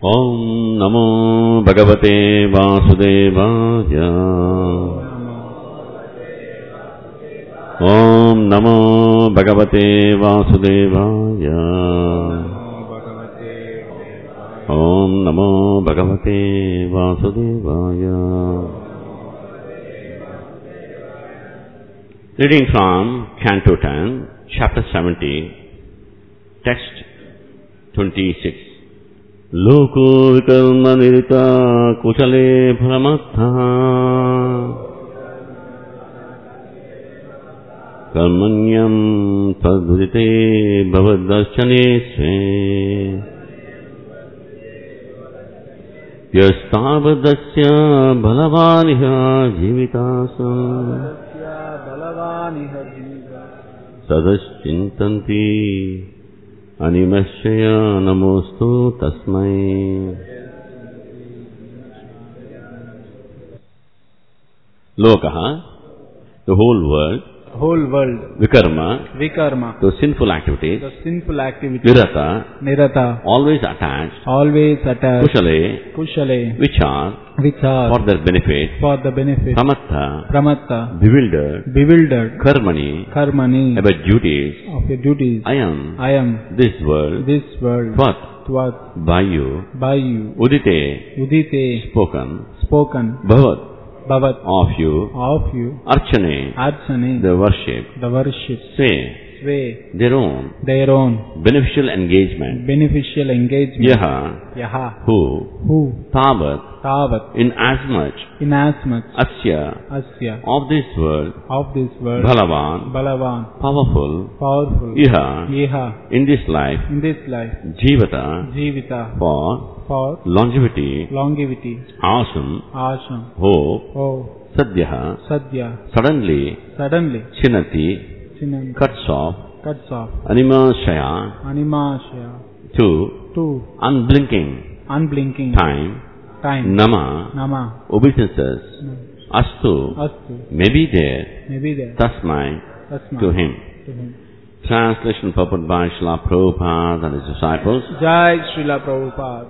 Om Namo Bhagavate Vasudevaya. Om Namo Bhagavate Vasudevaya. Om Namo Bhagavate Vasudevaya. Reading from Canto 10, Chapter 70, Text 26. Loko vikarma nirita kushale pharamastha karmanyam tadvrite bhavaddarshane sve yasthavadasya balavaniha jivitasam sadaschintanti animashya namostu tasmai. Lokaha, the whole world. Vikarma, the sinful activities. Nirata, always attached. Kushale, which are for their benefit. Pramatta, bewildered. Karmani, about duties. I am this world. Tvat, by you. Udite, spoken. Bhavat, of you. Archane, the worship. Sway, their own. Beneficial engagement. Yaha, who. Tavat, inasmuch. Asya, of this world. Balavan, powerful. Iha, in this life. Jivata, for longevity. Asam, hope. Sadhya, suddenly. Chinati, cuts off. Animashaya, to unblinking. Time. Nama, obeisances. Astu, may be there. Tasmai, to him. Translation purport by Srila Prabhupada and his disciples. Jai Srila Prabhupada.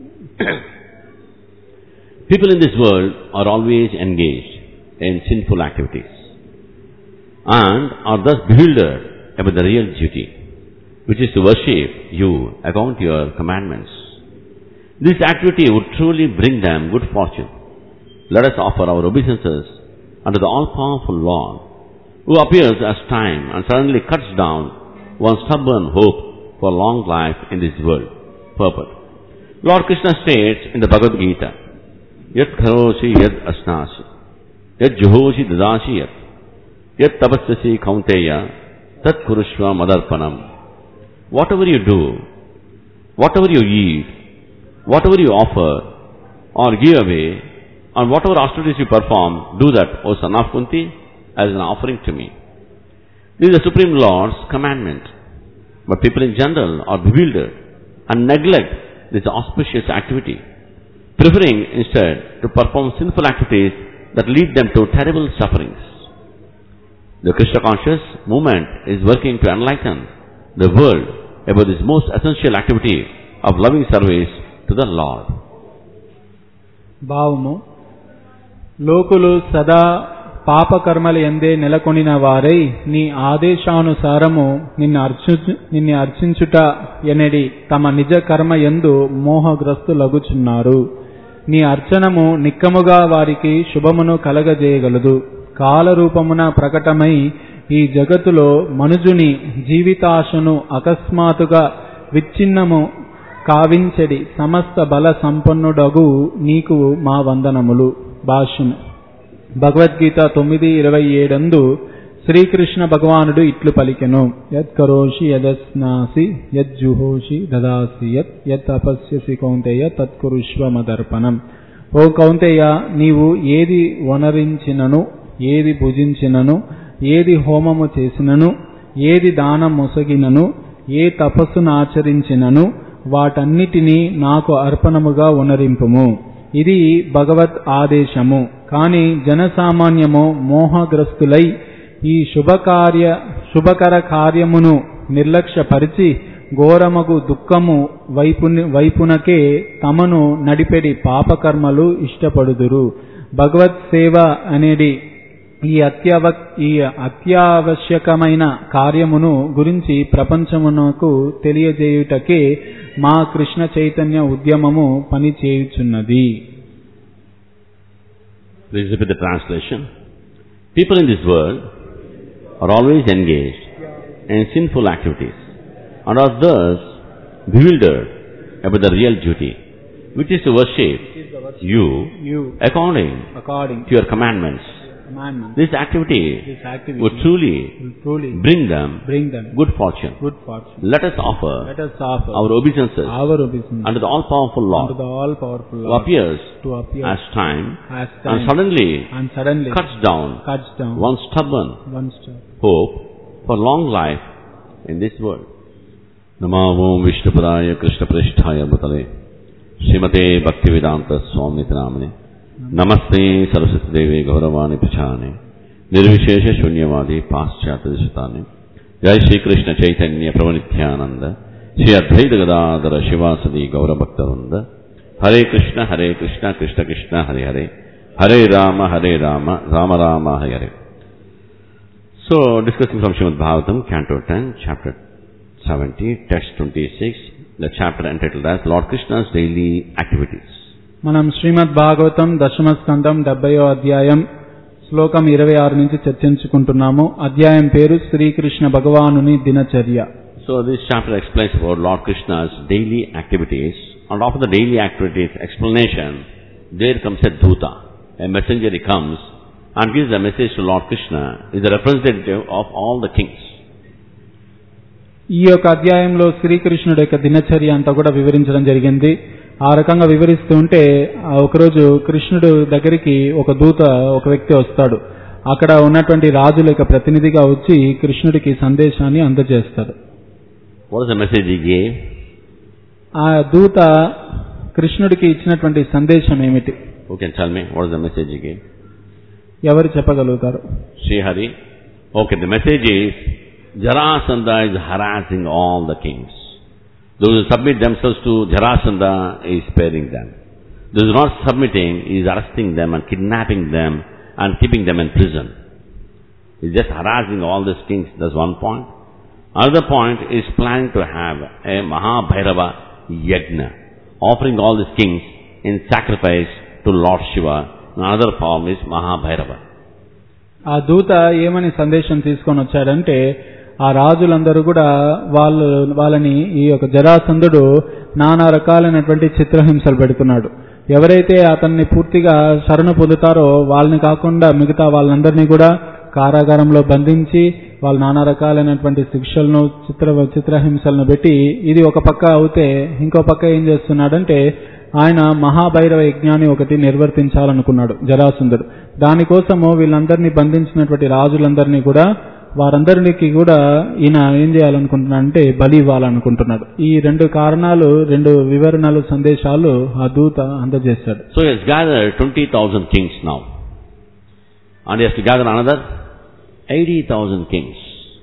People in this world are always engaged in sinful activities and are thus bewildered about the real duty, which is to worship you according to your commandments. This activity would truly bring them good fortune. Let us offer our obeisances unto the all-powerful Lord, who appears as time and suddenly cuts down one's stubborn hope for long life in this world. Purport. Lord Krishna states in the Bhagavad Gita, Yat kharosi yad asnasi, yat juhosi dadasi yat tapasyasi kaunteya, tat kurushva madarpanam. Whatever you do, whatever you eat, whatever you offer or give away, and whatever austerities you perform, do that, O son of Kunti, as an offering to me. This is the Supreme Lord's commandment. But people in general are bewildered and neglect this auspicious activity, preferring instead to perform sinful activities that lead them to terrible sufferings. The Krishna conscious movement is working to enlighten the world about this most essential activity of loving service to the Lord. భావము లోకులు సదా పాపకర్మల యందే నెలకొనిన వారై నీ ఆదేశానుసారము నిన్ను అర్చించుట ఎనడి తమ నిజ కర్మ యందు మోహగ్రస్తులగుచున్నారు. నీ అర్చనము నిక్కముగా వారికి శుభమును కలగజేయగలదు. కాలరూపమున ప్రకటమై ఈ జగత్తులో మనుజుని జీవితాశను అకస్మాత్తుగా విచ్ఛిన్నము కావించెడి సమస్త బల సంపన్నుడగు నీకు మా వందనములు. భాష్యం. భగవద్గీత 9:27 శ్రీకృష్ణ భగవానుడు ఇట్లు పలికెను. యత్ కరోషి యదస్నాసి యజ్జుహోషి దదాసి యత్ తపస్యసి కౌంతేయ తత్కురుష్వ మదర్పణం. ఓ కౌంతేయ, నీవు ఏది వనరించినను, ఏది భుజించినను, ఏది హోమము చేసినను, ఏది దానం మొసగినను, ఏ తపస్సునాచరించినను వాటన్నిటినీ నాకు అర్పణముగా వనరింపుము. ఇది భగవత్ ఆదేశము. కాని జనసామాన్యము మోహగ్రస్తులై ఈ శుభకర కార్యమును నిర్లక్ష్యపరిచి ఘోరమగు దుఃఖము వైపునకే తమను నడిపెడి పాపకర్మలు ఇష్టపడుదురు. భగవత్ సేవ అనేది ఈ అత్యావశ్యకమైన కార్యమును గురించి ప్రపంచమునకు తెలియజేయుటకే మా కృష్ణ చైతన్య ఉద్యమము పనిచేయుచున్నది. Please repeat the translation. People in this world are always engaged in sinful activities and are thus bewildered about the real duty, which is to worship you according to your commandments. This activity would truly bring them good fortune. Let us offer our obeisances unto the all-powerful Lord, who appears as time and suddenly cuts down one stubborn hope for long life in this world. Namo Vishnupadaya Krishna Prishtaya Bhutale Srimate Bhaktivedanta Swami Namane Namaste Saraswati Devi Gauravani Prachane Nirvishesha Shunyavadi Paschatya Dishitane Jai Shri Krishna Chaitanya Pravanityananda Shri Advaita Gadadhara Shivasadi Gauravaktarunda Hare Krishna Krishna Krishna Hare Hare Hare Rama Rama Rama Hare Hare. So, discussing from Srimad Bhagavatam, Canto 10, Chapter 70, Text 26, the chapter entitled as Lord Krishna's Daily Activities. మనం శ్రీమద్ భాగవతం దశమ స్కందం 70వ అధ్యాయం శ్లోకం 26 నుంచి చర్చించుకుంటున్నాము. అధ్యాయం పేరు శ్రీకృష్ణ భగవానుని దినచర్య. So this chapter explains about Lord Krishna's daily activities, and after the daily activities explanation, there comes a Dhuta. A messenger comes and gives a message to Lord Krishna, is the representative of all the kings. ఈ యొక్క అధ్యాయంలో శ్రీకృష్ణుడి యొక్క దినచర్య అంతా కూడా వివరించడం జరిగింది. ఆ రకంగా వివరిస్తూ ఉంటే ఒకరోజు కృష్ణుడు దగ్గరికి ఒక దూత ఒక వ్యక్తి వస్తాడు. అక్కడ ఉన్నటువంటి రాజుల యొక్క ప్రతినిధిగా వచ్చి కృష్ణుడికి సందేశాన్ని అందజేస్తాడు. What is the message he gave? ఆ దూత కృష్ణుడికి ఇచ్చినటువంటి సందేశం ఏమిటి? Who can tell me what is the message he gave? ఎవరు చెప్పగలుగుతారు? Sri Hari. Okay, the message is Jarasandha is harassing all the kings. Those who submit themselves to Jarasandha, he is sparing them. Those who are not submitting, he is arresting them and kidnapping them and keeping them in prison. He is just harassing all these kings. That's one point. Another point is planning to have a Mahabhairava Yajna, offering all these kings in sacrifice to Lord Shiva. Another form is Mahabhairava. ఆ దూత ఏమని సందేశం తీసుకొని వచ్చాడంటే, ఆ రాజులందరూ కూడా వాళ్ళని ఈ యొక్క జరాసంధుడు నానా రకాలైనటువంటి చిత్రహింసలు పెడుతున్నాడు. ఎవరైతే అతన్ని పూర్తిగా శరణు పొందుతారో వాళ్ళని కాకుండా మిగతా వాళ్ళందరినీ కూడా కారాగారంలో బంధించి వాళ్ళు నానా రకాలైనటువంటి శిక్షలను చిత్రహింసలను పెట్టి, ఇది ఒక పక్క అవుతే ఇంకో పక్క ఏం చేస్తున్నాడంటే ఆయన మహాభైరవ యజ్ఞాన్ని ఒకటి నిర్వర్తించాలనుకున్నాడు జరాసంధుడు. దానికోసము వీళ్ళందరినీ బంధించినటువంటి రాజులందరినీ కూడా వారందరికీ కూడా ఈయన ఏం చేయాలనుకుంటున్నాడంటే బలి ఇవ్వాలనుకుంటున్నాడు. ఈ రెండు కారణాలు, రెండు వివరణలు, సందేశాలు ఆ దూత అందజేశాడు. So he has gathered 20,000 kings now, and he has to gather another 80,000 kings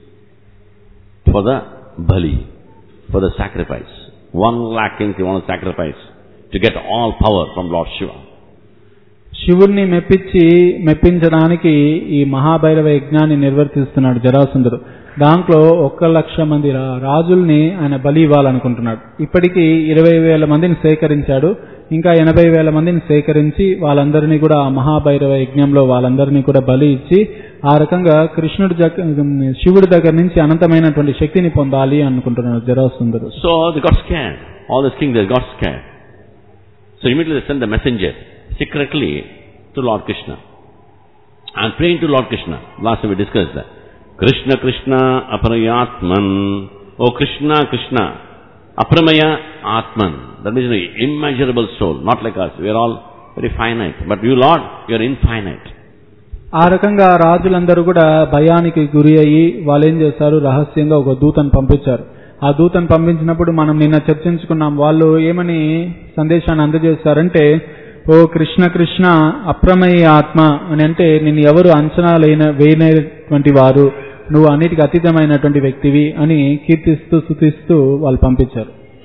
for the bali, for the sacrifice. 1,00,000 kings he wants to sacrifice to get all power from Lord Shiva. శివుణ్ణి మెప్పించడానికి ఈ మహాభైరవ యజ్ఞాన్ని నిర్వర్తిస్తున్నాడు జరాసంధుడు. దాంట్లో 1,00,000 మంది రాజుల్ని ఆయన బలి ఇవ్వాలనుకుంటున్నాడు. ఇప్పటికీ 20,000 మందిని సేకరించాడు. ఇంకా 80,000 మందిని సేకరించి వాళ్ళందరినీ కూడా ఆ మహాభైరవ యజ్ఞంలో వాళ్ళందరినీ కూడా బలి ఇచ్చి ఆ రకంగా శివుడి దగ్గర నుంచి అనంతమైనటువంటి శక్తిని పొందాలి అనుకుంటున్నాడు జరాసంధుడు. So they got scared. All the kings, they got scared. So immediately they sent the messenger secretly to Lord Krishna and praying to Lord Krishna. Last time we discussed that. Krishna Krishna Aparayatman. Oh Krishna Krishna Aparamaya Atman. That means an immeasurable soul. Not like us. We are all very finite. But you Lord, you are infinite. ఆ రకంగా రాజులందరూ కూడా భయానికి గురి అయ్యి వాళ్ళు ఏం చేశారు, రహస్యంగా ఒక దూతను పంపించారు. ఆ దూతను పంపించినప్పుడు మనం నిన్న చర్చించుకున్నాం. వాళ్ళు ఏమని సందేశాన్ని అందజేస్తారంటే, ఓ కృష్ణ కృష్ణ అప్రమేయ ఆత్మ అని అంటే నిన్ను ఎవరు అంచనా వేయనటువంటి వారు, నువ్వు అన్నిటికీ అతీతమైనటువంటి వ్యక్తివి అని కీర్తిస్తూ స్తుతిస్తూ వాళ్ళు పంపించారు.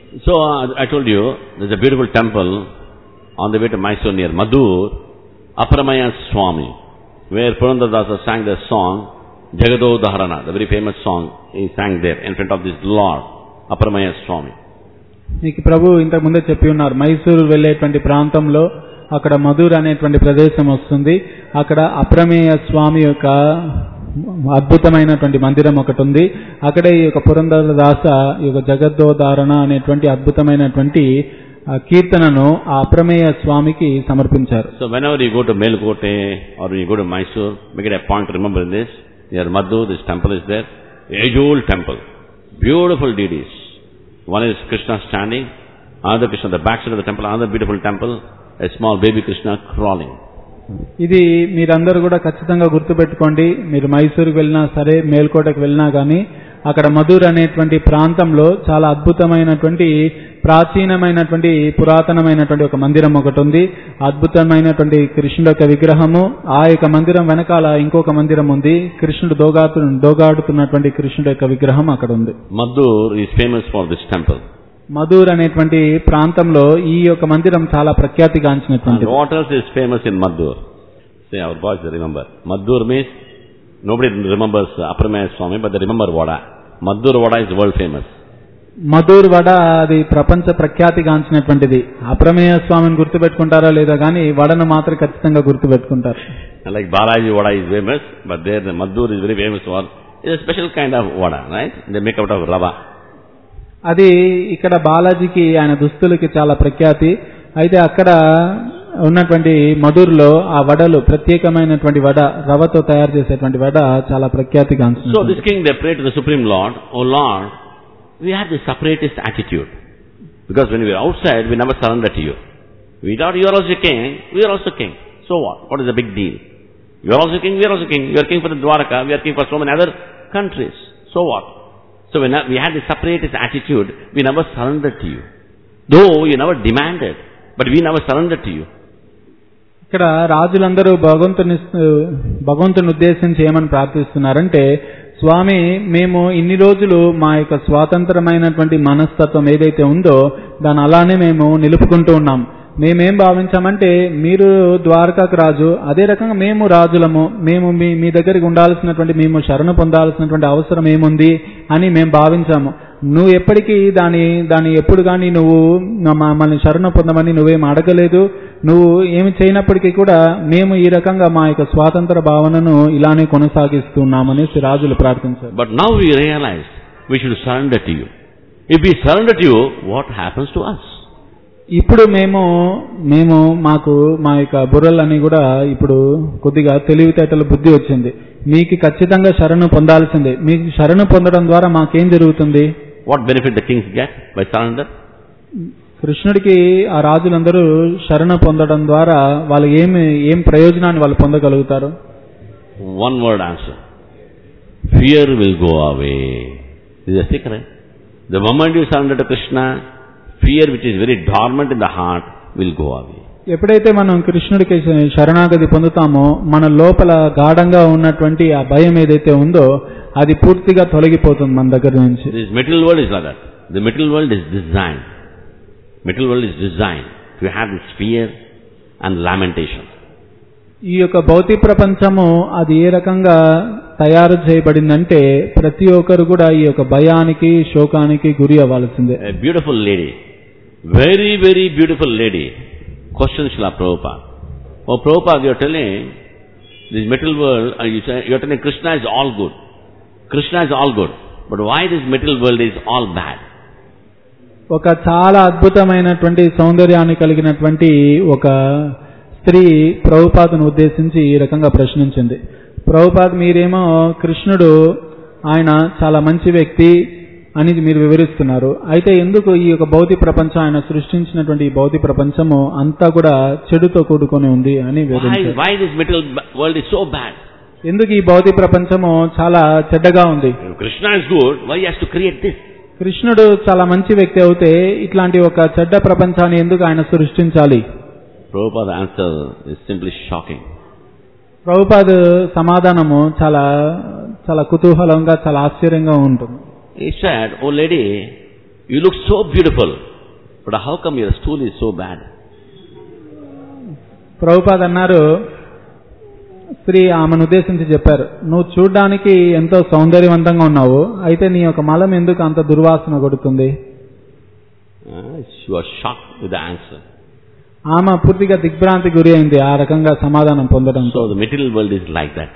So I told you, there's a beautiful temple on the way to Mysore near Madur, Aparamaya Swami, where Purandaradasa sang the song, Jagadodaharana, the very famous song, he sang there in front of this Lord, Aparamaya Swami. మీకు ప్రభు ఇంతకు ముందే చెప్పి ఉన్నారు, మైసూరు వెళ్ళేటువంటి ప్రాంతంలో అక్కడ మధుర్ అనేటువంటి ప్రదేశం వస్తుంది. అక్కడ అప్రమేయ స్వామి యొక్క అద్భుతమైనటువంటి మందిరం ఒకటి ఉంది. అక్కడే ఈ యొక్క పురందరదాస ఈ యొక్క జగద్దోదారణ అనేటువంటి అద్భుతమైనటువంటి కీర్తనను ఆ అప్రమేయ స్వామికి సమర్పించారు. So whenever you go to Melkote or when you go to Mysore, make it a point to remember this. Near Madur, this temple is there. Age-old temple. Beautiful deities. One is Krishna standing, another Krishna at the backside of the temple, another beautiful temple, a small baby Krishna crawling. ఇది మీరందరూ కూడా ఖచ్చితంగా గుర్తుపెట్టుకోండి. మీరు మైసూరుకు వెళ్ళినా సరే, మేల్కోటకు వెళ్ళినా కానీ అక్కడ మధుర్ అనేటువంటి ప్రాంతంలో చాలా అద్భుతమైనటువంటి ప్రాచీనమైనటువంటి పురాతనమైనటువంటి ఒక మందిరం ఒకటి ఉంది. అద్భుతమైనటువంటి కృష్ణుడు యొక్క విగ్రహము, ఆ యొక్క మందిరం వెనకాల ఇంకొక మందిరం ఉంది. కృష్ణుడు దోగాడుతున్నటువంటి కృష్ణుడు యొక్క విగ్రహం అక్కడ ఉంది. Madur is famous for this temple. Madhur అనేటువంటి ప్రాంతంలో ఈ యొక్క మందిరం చాలా ప్రఖ్యాతిగాంచినటువంటిది. What else is famous in Madur? Say our boys remember. Madur means nobody remembers Aparamaya Swami, but they remember Vada. Madur Vada is world famous. Madhur vada అది ప్రపంచ ప్రఖ్యాతిగాంచినటువంటిది. అప్రమేయ స్వామిని గుర్తుపెట్టుకుంటారో లేదా కానీ వడను మాత్రం ఖచ్చితంగా గుర్తుపెట్టుకుంటారు. Like Balaji Vada is famous, but there the Madur is very famous for. It's a special kind of Vada, right? They make out of rava. అది ఇక్కడ బాలాజీకి ఆయన దుస్తులకి చాలా ప్రఖ్యాతి. అయితే అక్కడ ఉన్నటువంటి మధుర్లో ఆ వడలు ప్రత్యేకమైనటువంటి వడ, రవ్వతో తయారు చేసేటువంటి వడ చాలా ప్రఖ్యాతిగాంచినది. So this king, they pray to the Supreme Lord, "Oh Lord, we have the separatist attitude. Because when we are outside, we never surrender to you. We thought you are also king, we are also king. So what? What is the big deal? You are also king, we are also king. You are king for the Dwaraka, we are king for so many other countries. So what?" So when we had the separatist attitude, we never surrendered to you. Though you never demanded, but we never surrendered to you. ఇక్కడ రాజులందరూ భగవంతుని ఉద్దేశించి ఏమని ప్రార్థిస్తున్నారంటే, స్వామి, మేము ఇన్ని రోజులు మా యొక్క స్వాతంత్రమైనటువంటి మనస్తత్వం ఏదైతే ఉందో దాన్ని అలానే మేము నిలుపుకుంటూ ఉన్నాం. మేమేం భావించామంటే మీరు ద్వారకాకు రాజు, అదే రకంగా మేము రాజులము, మేము మీ దగ్గరికి ఉండాల్సినటువంటి, మేము శరణు పొందాల్సినటువంటి అవసరం ఏముంది అని మేము భావించాము. నువ్వు ఎప్పటికీ దాని ఎప్పుడు కానీ నువ్వు మమ్మల్ని శరణు పొందమని నువ్వేం అడగలేదు. నువ్వు ఏమి చేయనప్పటికీ కూడా మేము ఈ రకంగా మా యొక్క స్వాతంత్ర భావనను ఇలానే కొనసాగిస్తున్నామని రాజులు ప్రార్థించారు. But now we realize we should surrender to you. If we surrender to you, what happens to us? ఇప్పుడు మేము మాకు మా యొక్క బుర్రలని కూడా ఇప్పుడు కొద్దిగా తెలివితేటల బుద్ధి వచ్చింది. మీకు ఖచ్చితంగా శరణు పొందాల్సిందే. మీకు శరణు పొందడం ద్వారా మాకేం జరుగుతుంది? What benefit the kings get by surrender? కృష్ణుడికి ఆ రాజులందరూ శరణు పొందడం ద్వారా వాళ్ళు ఏం ప్రయోజనాన్ని వాళ్ళు పొందగలుగుతారు? One word answer. Fear will go away. This is a secret. The moment you surrender to Krishna, fear which is very dormant in the heart will go away. ఎప్పుడైతే మనం కృష్ణుడికి శరణాగతి పొందుతామో మన లోపల గాఢంగా ఉన్నటువంటి ఆ భయం ఏదైతే ఉందో అది పూర్తిగా తొలగిపోతుంది మన దగ్గర నుంచి. This material world is like that. The material world is designed. Material world is designed to have this fear and lamentation. ఈ యొక్క భౌతిక ప్రపంచము అది ఏ రకంగా తయారు చేయబడిందంటే ప్రతి ఒక్కరు కూడా ఈ యొక్క భయానికి శోకానికి గురి అవ్వాల్సిందే. A beautiful lady, very very beautiful lady, questions Srila Prabhupada. Oh Prabhupada, you are telling this material world, you are telling Krishna is all good. Krishna is all good. But why this material world is all bad? ఒక చాలా అద్భుతమైనటువంటి సౌందర్యాన్ని కలిగినటువంటి ఒక స్త్రీ ప్రభుపాదును ఉద్దేశించి ఈ రకంగా ప్రశ్నించింది. ప్రభుపాద్, మీరేమో కృష్ణుడు ఆయన చాలా మంచి వ్యక్తి అని మీరు వివరిస్తున్నారు. అయితే ఎందుకు ఈ యొక్క భౌతిక ప్రపంచం, ఆయన సృష్టించినటువంటి ఈ భౌతిక ప్రపంచము అంతా కూడా చెడుతో కూడుకొని ఉంది అని వివరించారు. Why this material world is so bad? ఎందుకు ఈ భౌతిక ప్రపంచము చాలా చెడ్డగా ఉంది? Krishna is good, why he has to create this? కృష్ణుడు చాలా మంచి వ్యక్తి అవుతే ఇట్లాంటి ఒక చెడ్డ ప్రపంచాన్ని ఎందుకు ఆయన సృష్టించాలి? Prabhupada's answer is simply shocking. Prabhupada సమాధానము చాలా కుతూహలంగా, చాలా ఆశ్చర్యంగా ఉంటుంది. He said, "Oh lady, You look so beautiful, but how come your stool is so bad? Prabhupada అన్నారు, స్త్రీ ఆమెను ఉద్దేశించి చెప్పారు, నువ్వు చూడ్డానికి ఎంతో సౌందర్యవంతంగా ఉన్నావు, అయితే నీ యొక్క మలం ఎందుకు అంత దుర్వాసన కొడుతుంది? She was shocked with the answer. ఆమె పూర్తిగా దిగ్భ్రాంతి గురి అయింది ఆ రకంగా సమాధానం పొందడం. So the material world is like that.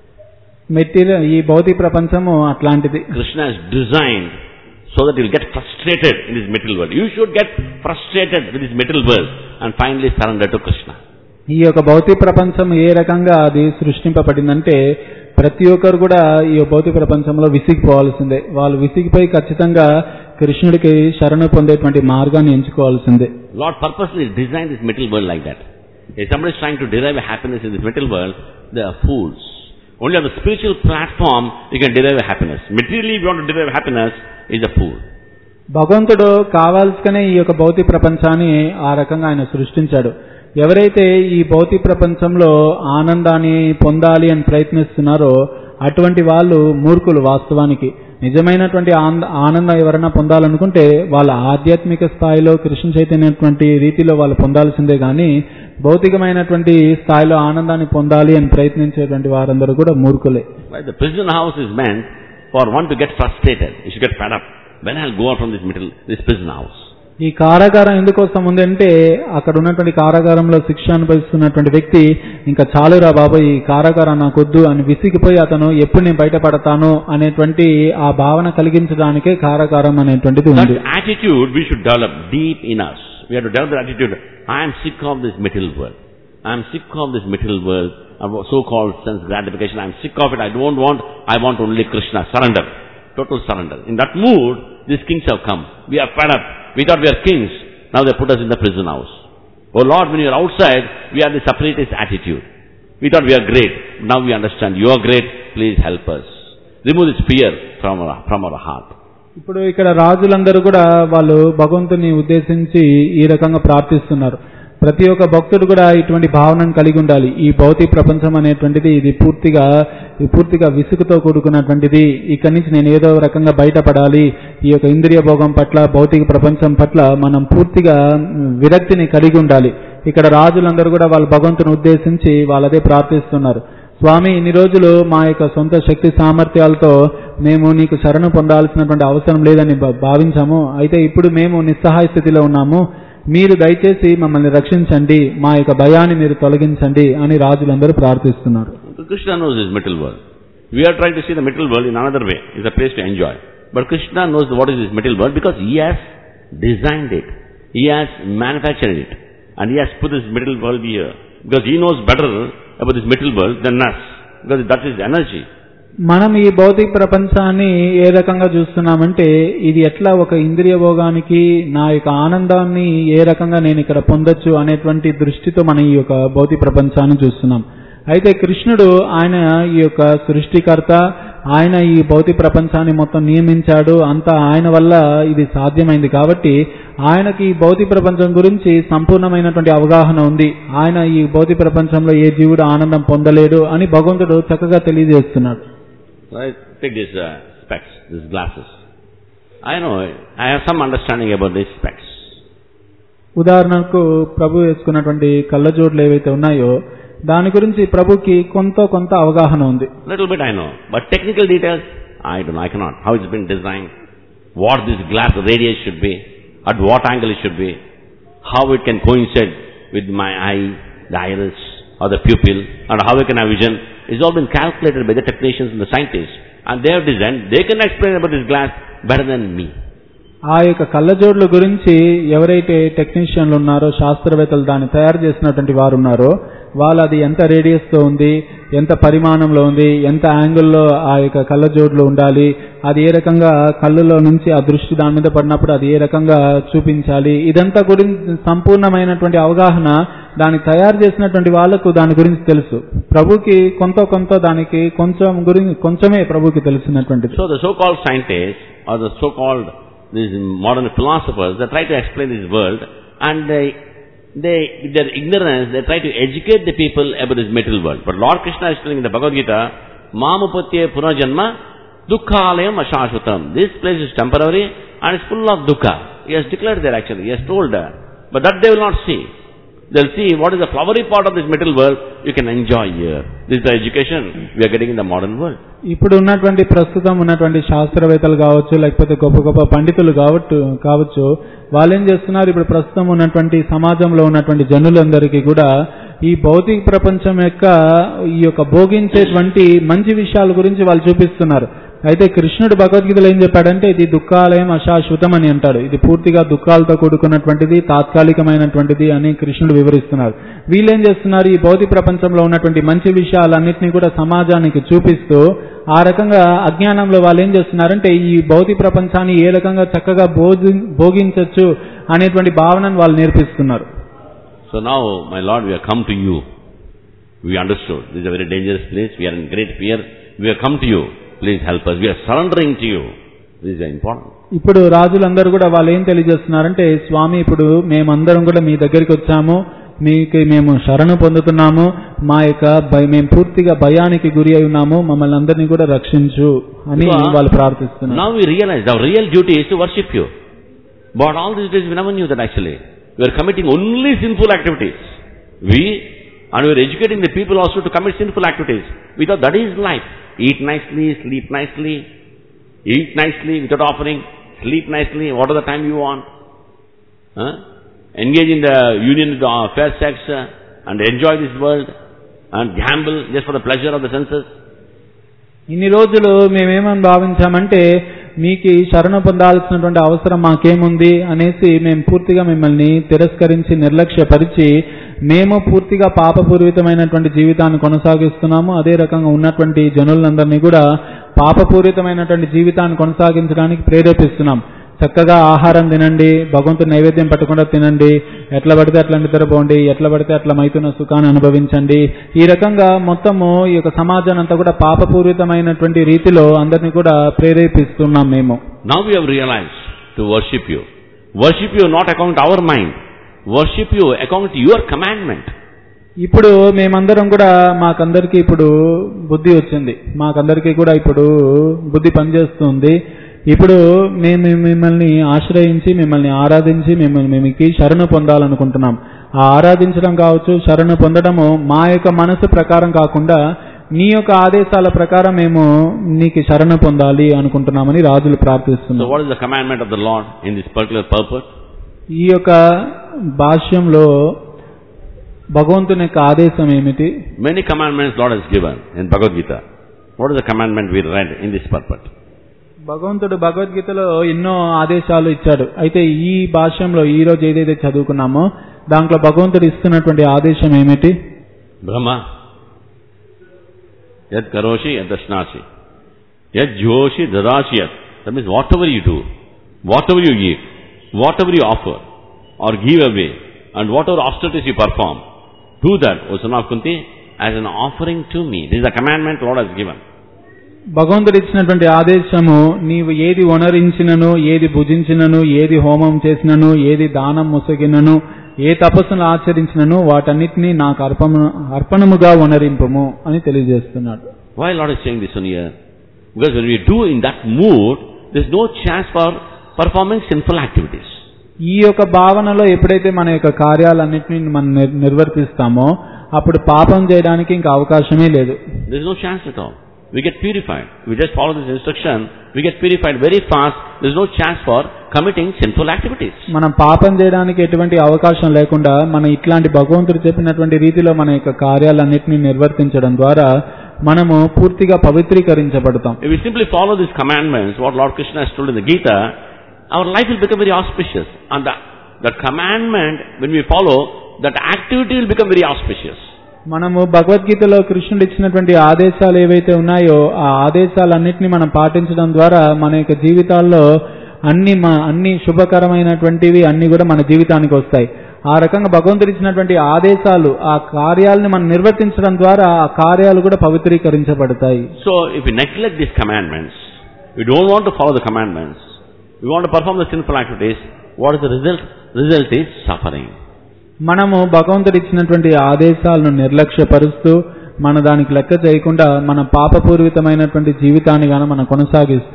Material, ఈ భౌతిక ప్రపంచము అట్లాంటిది. Krishna is designed so that you will get frustrated in this material world. You should get frustrated with this material world and finally surrender to Krishna. ఈ యొక్క భౌతిక ప్రపంచం ఏ రకంగా అది సృష్టింపబడిందంటే ప్రతి ఒక్కరు కూడా ఈ భౌతిక ప్రపంచంలో విసిగిపోవాల్సిందే. వాళ్ళు విసిగిపోయి ఖచ్చితంగా కృష్ణుడికి శరణు పొందేటువంటి మార్గాన్ని ఎంచుకోవాల్సిందే. Lord purposely designed this material world like that. If somebody is trying to derive happiness in this material world, they are fools. Only on the spiritual platform you can derive happiness. Materially, if you want to derive happiness, is a fool. భగవంతుడు కావాల్సుకనే ఈ యొక్క భౌతిక ప్రపంచాన్ని ఆ రకంగా ఆయన సృష్టించాడు. ఎవరైతే ఈ భౌతిక ప్రపంచంలో ఆనందాన్ని పొందాలి అని ప్రయత్నిస్తున్నారో అటువంటి వాళ్ళు మూర్ఖులు. వాస్తవానికి నిజమైనటువంటి ఆనందం ఎవరైనా పొందాలనుకుంటే వాళ్ళ ఆధ్యాత్మిక స్థాయిలో కృష్ణ చైతన్యటువంటి రీతిలో వాళ్ళు పొందాల్సిందే కానీ భౌతికమైనటువంటి స్థాయిలో ఆనందాన్ని పొందాలి అని ప్రయత్నించేటువంటి వారందరూ కూడా మూర్ఖులే. The prison house is meant for one to get frustrated. You should get fed up. When I'll go out from this prison house. ఈ కారాగారం ఎందుకోసం ఉందంటే అక్కడ ఉన్నటువంటి కారాగారంలో శిక్ష అనుభవిస్తున్నటువంటి వ్యక్తి ఇంకా చాలురా బాబు ఈ కారాగారం నాకొద్దు అని విసిగిపోయి అతను ఎప్పుడు నేను బయటపడతాను అనేటువంటి ఆ భావన కలిగించడానికే కారాగారం అనేటువంటిది ఉంది. That attitude we should develop deep in us. We have to develop the attitude, I am sick of this material world. I am sick of this material world, so-called sense gratification. I am sick of it. I want only Krishna. Surrender. Total surrender. In that mood, these kings have come. We are fed up. We thought we are kings. Now they put us in the prison house. Oh Lord, when you are outside, we have the separatist attitude. We thought we are great. Now we understand you are great. Please help us. Remove this fear from our heart. ఇప్పుడు ఇక్కడ రాజులందరూ కూడా వాళ్ళు భగవంతుని ఉద్దేశించి ఈ రకంగా ప్రార్థిస్తున్నారు. ప్రతి ఒక్క భక్తుడు కూడా ఇటువంటి భావనను కలిగి ఉండాలి. ఈ భౌతిక ప్రపంచం అనేటువంటిది ఇది పూర్తిగా విసుగుతో కూడుకున్నటువంటిది. ఇక్కడి నుంచి నేను ఏదో రకంగా బయటపడాలి. ఈ యొక్క ఇంద్రియ భోగం పట్ల భౌతిక ప్రపంచం పట్ల మనం పూర్తిగా విరక్తిని కలిగి ఉండాలి. ఇక్కడ రాజులందరూ కూడా వాళ్ళు భగవంతుని ఉద్దేశించి వాళ్ళదే ప్రార్థిస్తున్నారు. స్వామి, ఇన్ని రోజులు మా యొక్క సొంత శక్తి సామర్థ్యాలతో మేము నీకు శరణు పొందాల్సినటువంటి అవసరం లేదని భావించాము. అయితే ఇప్పుడు మేము నిస్సహాయ స్థితిలో ఉన్నాము. మీరు దయచేసి మమ్మల్ని రక్షించండి, మా యొక్క భయాన్ని మీరు తొలగించండి అని రాజులందరూ ప్రార్థిస్తున్నారు. Krishna knows this material world. We are trying to see the material world in another way. It's a place to enjoy. But Krishna knows what is this material world because He has designed it. He has manufactured it. And He has put this material world here. Because He knows better about this material world than us. Because that is energy. మనం ఈ భౌతిక ప్రపంచాన్ని ఏ రకంగా చూస్తున్నామంటే ఇది ఎట్లా ఒక ఇంద్రియ భోగానికి నా యొక్క ఆనందాన్ని ఏ రకంగా నేను ఇక్కడ పొందొచ్చు అనేటువంటి దృష్టితో మనం ఈ యొక్క భౌతిక ప్రపంచాన్ని చూస్తున్నాం. అయితే కృష్ణుడు ఆయన ఈ యొక్క సృష్టికర్త, ఆయన ఈ భౌతిక ప్రపంచాన్ని మొత్తం నియమించాడు. అంతా ఆయన వల్ల ఇది సాధ్యమైంది కాబట్టి ఆయనకి ఈ భౌతిక ప్రపంచం గురించి సంపూర్ణమైనటువంటి అవగాహన ఉంది. ఆయన ఈ భౌతిక ప్రపంచంలో ఏ జీవుడు ఆనందం పొందలేడు అని భగవంతుడు చక్కగా తెలియజేస్తున్నాడు. Right? Take these specs, these glasses. I know, I have some understanding about these specs. ఉదాహరణకు ప్రభు వేసుకున్నటువంటి కళ్ళజోడులు ఏవైతే ఉన్నాయో దాని గురించి ప్రభుకి కొంత అవగాహన ఉంది. Little bit I know, but technical details I don't know. I cannot. How it's been designed, what this glass radius should be, at what angle it should be, how it can coincide with my eye, the iris or the pupil, and how I can have vision. It's all been calculated by the technicians and the scientists, and they have designed. They can explain about this glass better than me. ఆ యొక్క కళ్ళజోడ్ల గురించి ఎవరైతే టెక్నీషియన్లు ఉన్నారో, శాస్త్రవేత్తలు దాన్ని తయారు చేసినటువంటి వారు ఉన్నారో వాళ్ళు అది ఎంత రేడియస్ తో ఉంది, ఎంత పరిమాణంలో ఉంది, ఎంత యాంగిల్లో ఆ యొక్క కళ్ళజోడ్లు ఉండాలి, అది ఏ రకంగా కళ్ళులో నుంచి ఆ దృష్టి దాని మీద పడినప్పుడు అది ఏ రకంగా చూపించాలి, ఇదంతా గురించి సంపూర్ణమైనటువంటి అవగాహన దాన్ని తయారు చేసినటువంటి వాళ్ళకు దాని గురించి తెలుసు. ప్రభుకి కొంత దానికి కొంచెమే ప్రభుకి తెలిసినటువంటిది. So the so-called scientists or the so-called these modern philosophers, they try to explain this world, and they with their ignorance they try to educate the people about this material world. But Lord Krishna is telling in the Bhagavad Gita, mamupatye punajanma dukkhalayam ashashvatam. This place is temporary and it's full of dukkha. He has declared there actually, he has told her. But that they will not see. They'll see what is the flowery part of this material world you can enjoy here. This is the education we are getting in the modern world. ఇప్పుడు ఉన్నటువంటి ప్రస్తుతం ఉన్నటువంటి శాస్త్రవేత్తలు కావచ్చు, లేకపోతే గొప్ప గొప్ప పండితులు కావచ్చు, వాళ్ళు ఏం చేస్తున్నారు, ఇప్పుడు ప్రస్తుతం ఉన్నటువంటి సమాజంలో ఉన్నటువంటి జనులందరికీ కూడా ఈ భౌతిక ప్రపంచం యొక్క ఈ యొక్క భోగించేటువంటి మంచి విషయాల గురించి వాళ్ళు చూపిస్తున్నారు. అయితే కృష్ణుడు భగవద్గీతలో ఏం చెప్పాడంటే ఇది దుఃఖాలయం అశాశ్వతం అని అంటాడు. ఇది పూర్తిగా దుఃఖాలతో కూడుకున్నటువంటిది, తాత్కాలికమైనటువంటిది అని కృష్ణుడు వివరిస్తున్నారు. వీళ్ళేం చేస్తున్నారు, ఈ భౌతిక ప్రపంచంలో ఉన్నటువంటి మంచి విషయాలన్నింటినీ కూడా సమాజానికి చూపిస్తూ ఆ రకంగా అజ్ఞానంలో వాళ్ళు ఏం చేస్తున్నారంటే ఈ భౌతిక ప్రపంచాన్ని ఏ రకంగా చక్కగా భోగించవచ్చు అనేటువంటి భావనను వాళ్ళు నేర్పిస్తున్నారు. So now, my Lord, we have come to you. We understood. This is a very dangerous place. We are in great fear. We have come to you. Please help us. We are surrendering to you. This is important. ఇప్పుడు రాజులందరూ కూడా వాళ్ళు ఏం తెలియజేస్తున్నారంటే, స్వామి ఇప్పుడు మేమందరం కూడా మీ దగ్గరికి వచ్చాము, మీకు మేము శరణు పొందుతున్నాము, మా యొక్క మేము పూర్తిగా భయానికి గురి అయి ఉన్నాము, మమ్మల్ని అందరినీ కూడా రక్షించు అని వాళ్ళు ప్రార్థిస్తున్నారు. Now we realize our real duty is to worship you. But all these days we never knew that actually. We are committing only sinful activities. We are educating the people also to commit sinful activities. We thought that is life. Eat nicely, sleep nicely, eat nicely without offering, sleep nicely, whatever the time you want. Engage in the union with the fair sex and enjoy this world and gamble just for the pleasure of the senses. ఇన్ని రోజులు మేమేమని భావించామంటే మీకు శరణ పొందాల్సినటువంటి అవసరం మాకేముంది అనేసి మేము పూర్తిగా మిమ్మల్ని తిరస్కరించి నిర్లక్ష్యపరిచి మేము పూర్తిగా పాపపూరితమైనటువంటి జీవితాన్ని కొనసాగిస్తున్నాము. అదే రకంగా ఉన్నటువంటి జనులందరినీ కూడా పాపపూరితమైనటువంటి జీవితాన్ని కొనసాగించడానికి ప్రేరేపిస్తున్నాం. చక్కగా ఆహారం తినండి, భగవంతుని నైవేద్యం పట్టకుండా తినండి, ఎట్లా పడితే అట్లా నిద్రపోండి, ఎట్లా పడితే అట్లా మైతున సుఖాన్ని అనుభవించండి. ఈ రకంగా మొత్తము ఈ యొక్క సమాజాన్ని అంతా కూడా పాపపూరితమైనటువంటి రీతిలో అందరినీ కూడా ప్రేరేపిస్తున్నాం మేము. Now we have realized to worship you. Worship you not according to our mind. Worship you according to your commandment. ఇప్పుడు మేమందరం కూడా మాకందరికీ ఇప్పుడు బుద్ధి వచ్చింది, మాకందరికీ కూడా ఇప్పుడు బుద్ధి పనిచేస్తుంది. ఇప్పుడు మేము మిమ్మల్ని ఆశ్రయించి మిమ్మల్ని ఆరాధించి మీకు శరణు పొందాలనుకుంటున్నాం. ఆ ఆరాధించడం కావచ్చు, శరణు పొందడము మా యొక్క మనసు ప్రకారం కాకుండా నీ యొక్క ఆదేశాల ప్రకారం మేము నీకు శరణు పొందాలి అనుకుంటున్నామని రాజులు ప్రార్థిస్తున్నారు. So what is the commandment of the Lord in this particular purpose? ఈ యొక్క భాష్యంలో భగవంతుని యొక్క ఆదేశం ఏమిటి? Many commandments Lord has given in Bhagavad Gita. What is the commandment we read in this purpose? భగవంతుడు భగవద్గీతలో ఎన్నో ఆదేశాలు ఇచ్చాడు. అయితే ఈ భాష్యంలో ఈ రోజు ఏదైతే చదువుకున్నామో దాంట్లో భగవంతుడు ఇస్తున్నటువంటి ఆదేశం ఏమిటి? బ్రహ్మ యద్ కరోషి యద్ దశ్నాసి యద్ జోషి దదాసి యత్. That means whatever you do, whatever you give, whatever you offer or give away and whatever austerities you perform, do that, O son of Kunti, as an offering to me. This is the commandment Lord has given. భగవంతుడు ఇచ్చినటువంటి ఆదేశము, నీవు ఏది వనరించినను, ఏది భుజించినను, ఏది హోమం చేసినను, ఏది దానం ముసగినను, ఏ తపస్సును ఆచరించినను వాటన్నిటినీ నాకు అర్పణముగా వనరింపము అని తెలియజేస్తున్నాడు. Why Lord is saying this one here? Because when we do in that mood, there is no chance for performing sinful activities. ఈ యొక్క భావనలో ఎప్పుడైతే మన యొక్క కార్యాలన్నింటినీ మనం నిర్వర్తిస్తామో అప్పుడు పాపం చేయడానికి ఇంకా అవకాశమే లేదు. There is no chance at all. We get purified. We just follow this instruction, we get purified very fast. There is no chance for committing sinful activities. మనం పాపం చేయడానికి ఎటువంటి అవకాశం లేకుండా మన ఇట్లాంటి భగవంతుడు చెప్పినటువంటి రీతిలో మన యొక్క కార్యాలన్నింటినీ నిర్వర్తించడం ద్వారా మనము పూర్తిగా పవిత్రీకరించబడతాం. If we simply follow these commandments, what Lord Krishna has told in the Gita, our life will become very auspicious. And that commandment, when we follow, that activity will become very auspicious. మనము భగవద్గీతలో కృష్ణుడు ఇచ్చినటువంటి ఆదేశాలు ఏవైతే ఉన్నాయో ఆ ఆదేశాలన్నింటినీ మనం పాటించడం ద్వారా మన యొక్క జీవితాల్లో అన్ని శుభకరమైనటువంటివి అన్ని కూడా మన జీవితానికి వస్తాయి. ఆ రకంగా భగవంతుడు ఇచ్చినటువంటి ఆదేశాలు, ఆ కార్యాలను మనం నిర్వర్తించడం ద్వారా ఆ కార్యాలు కూడా పవిత్రీకరించబడతాయి. So if we neglect these commandments, we don't want to follow the commandments, we want to perform the sinful activities, what is the result? Result is suffering. మనము భగవంతుడు ఇచ్చినటువంటి ఆదేశాలను నిర్లక్ష్యపరుస్తూ మన దానికి లెక్క చేయకుండా మన పాపపూరితమైనటువంటి జీవితాన్ని గాన మనం కొనసాగిస్తే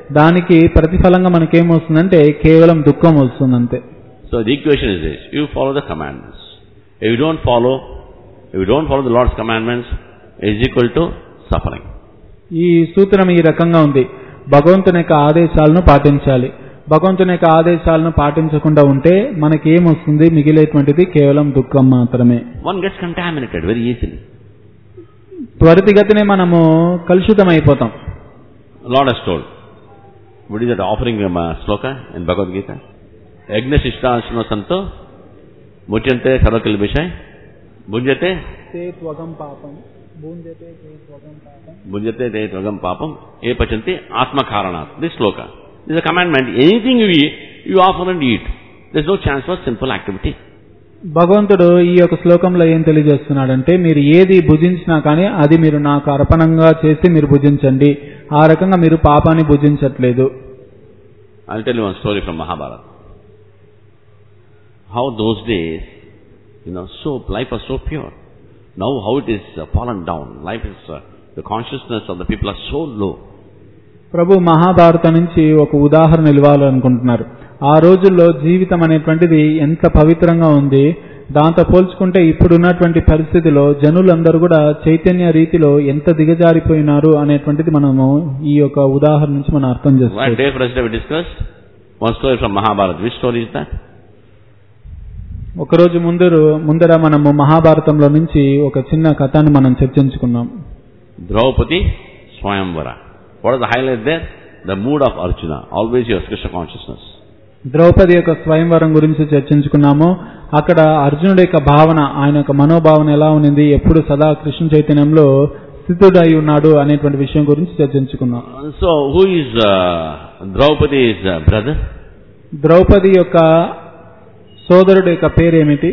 దానికి ప్రతిఫలంగా మనకేమొస్తుందంటే కేవలం దుఃఖం వస్తుంది అంతే. So the equation is this: you follow the commandments. If you don't follow the Lord's commandments, it is equal to suffering. ఈ సూత్రం ఈ రకంగా ఉంది. భగవంతుని యొక్క ఆదేశాలను పాటించాలి. భగవంతుని యొక్క ఆదేశాలను పాటించకుండా ఉంటే మనకి ఏమొస్తుంది? మిగిలేటువంటిది కేవలం దుఃఖం మాత్రమే. One gets contaminated very easily. త్వరితగతినే మనము కలుషితం అయిపోతాం. Lord has told. What is that offering sloka in Bhagavad Gita? Yajna Shishtasana Santo Muchante Sarvakilbishai Bunjate Te Tvagam Papam Bunjate Te Tvagam Papam E Pachanti Atma Karanat. This sloka. This is a commandment. Anything you eat, you offer and eat. There is no chance for simple activity. భగవంతుడు ఈ యొక్క శ్లోకంలో ఏం తెలియజేస్తున్నాడంటే, మీరు ఏది భుజించినా కానీ అది మీరు నాకు అర్పణంగా చేసి మీరు భుజించండి. ఆ రకంగా మీరు పాపాన్ని భుజించట్లేదు. I'll tell you one story from Mahabharata. How those days, life was so pure. Now how it is fallen down. Life is, the consciousness of the people are so low. ప్రభు మహాభారతం నుంచి ఒక ఉదాహరణ ఇవ్వాలనుకుంటున్నారు. ఆ రోజుల్లో జీవితం అనేటువంటిది ఎంత పవిత్రంగా ఉంది. దాంతో పోల్చుకుంటే ఇప్పుడున్నటువంటి పరిస్థితిలో జనులందరూ కూడా చైతన్య రీతిలో ఎంత దిగజారిపోయినారు అనేటువంటిది మనము ఈ యొక్క ఉదాహరణ నుంచి మనం అర్థం చేసుకోవాలి. One day for us we discussed one story from Mahabharata. Which story is that? ఒకరోజు ముందర మనము మహాభారతంలో నుంచి ఒక చిన్న కథని మనం చర్చించుకున్నాం. Draupadi Swayamvara. What is the highlight there? The mood of Arjuna. Always your Krishna consciousness. Draupadi యొక్క స్వయంవరం గురించి చర్చించుకున్నాము. అక్కడ అర్జునుడి యొక్క భావన, ఆయన యొక్క మనోభావన ఎలా ఉంది, ఎప్పుడు సదా కృష్ణ చైతన్యంలో స్థితుడై ఉన్నాడు అనేటువంటి విషయం గురించి చర్చించుకున్నాం. So who is Draupadi's brother? Draupadi యొక్క సోదరుడి యొక్క పేరేమిటి?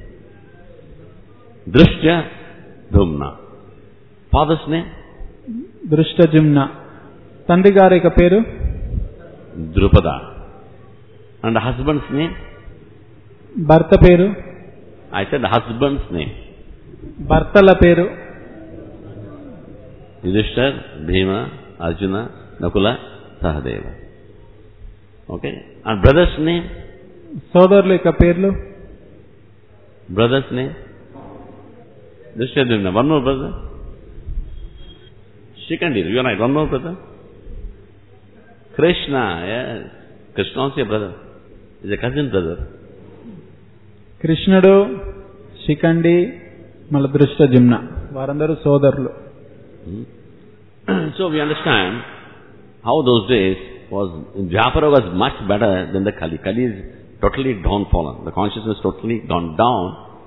దృష్టద్యుమ్న. Father's name? దృష్టద్యుమ్న. తండ్రి గారి యొక్క పేరు Drupada. And the husband's name? భర్త పేరు? I said the husband's name. భర్తల పేరు? Yudhishthir, Bhima, Arjuna, Nakula, Sahadeva. Okay? And brother's name? సోదరుల యొక్క పేర్లు? Brother's name? Drishtadhyumna. One more brother? Shikandir. You are right. One more brother? Krishna. Yes. Krishna is your brother. He's a cousin brother. కృష్ణుడు, శిఖండి, మళ్ళీ దృష్టద్యుమ్న, వారందరూ సోదరులు. So we understand how those days was, Dwapara was much better than the Kali. Kali is totally downfallen. The consciousness totally gone down.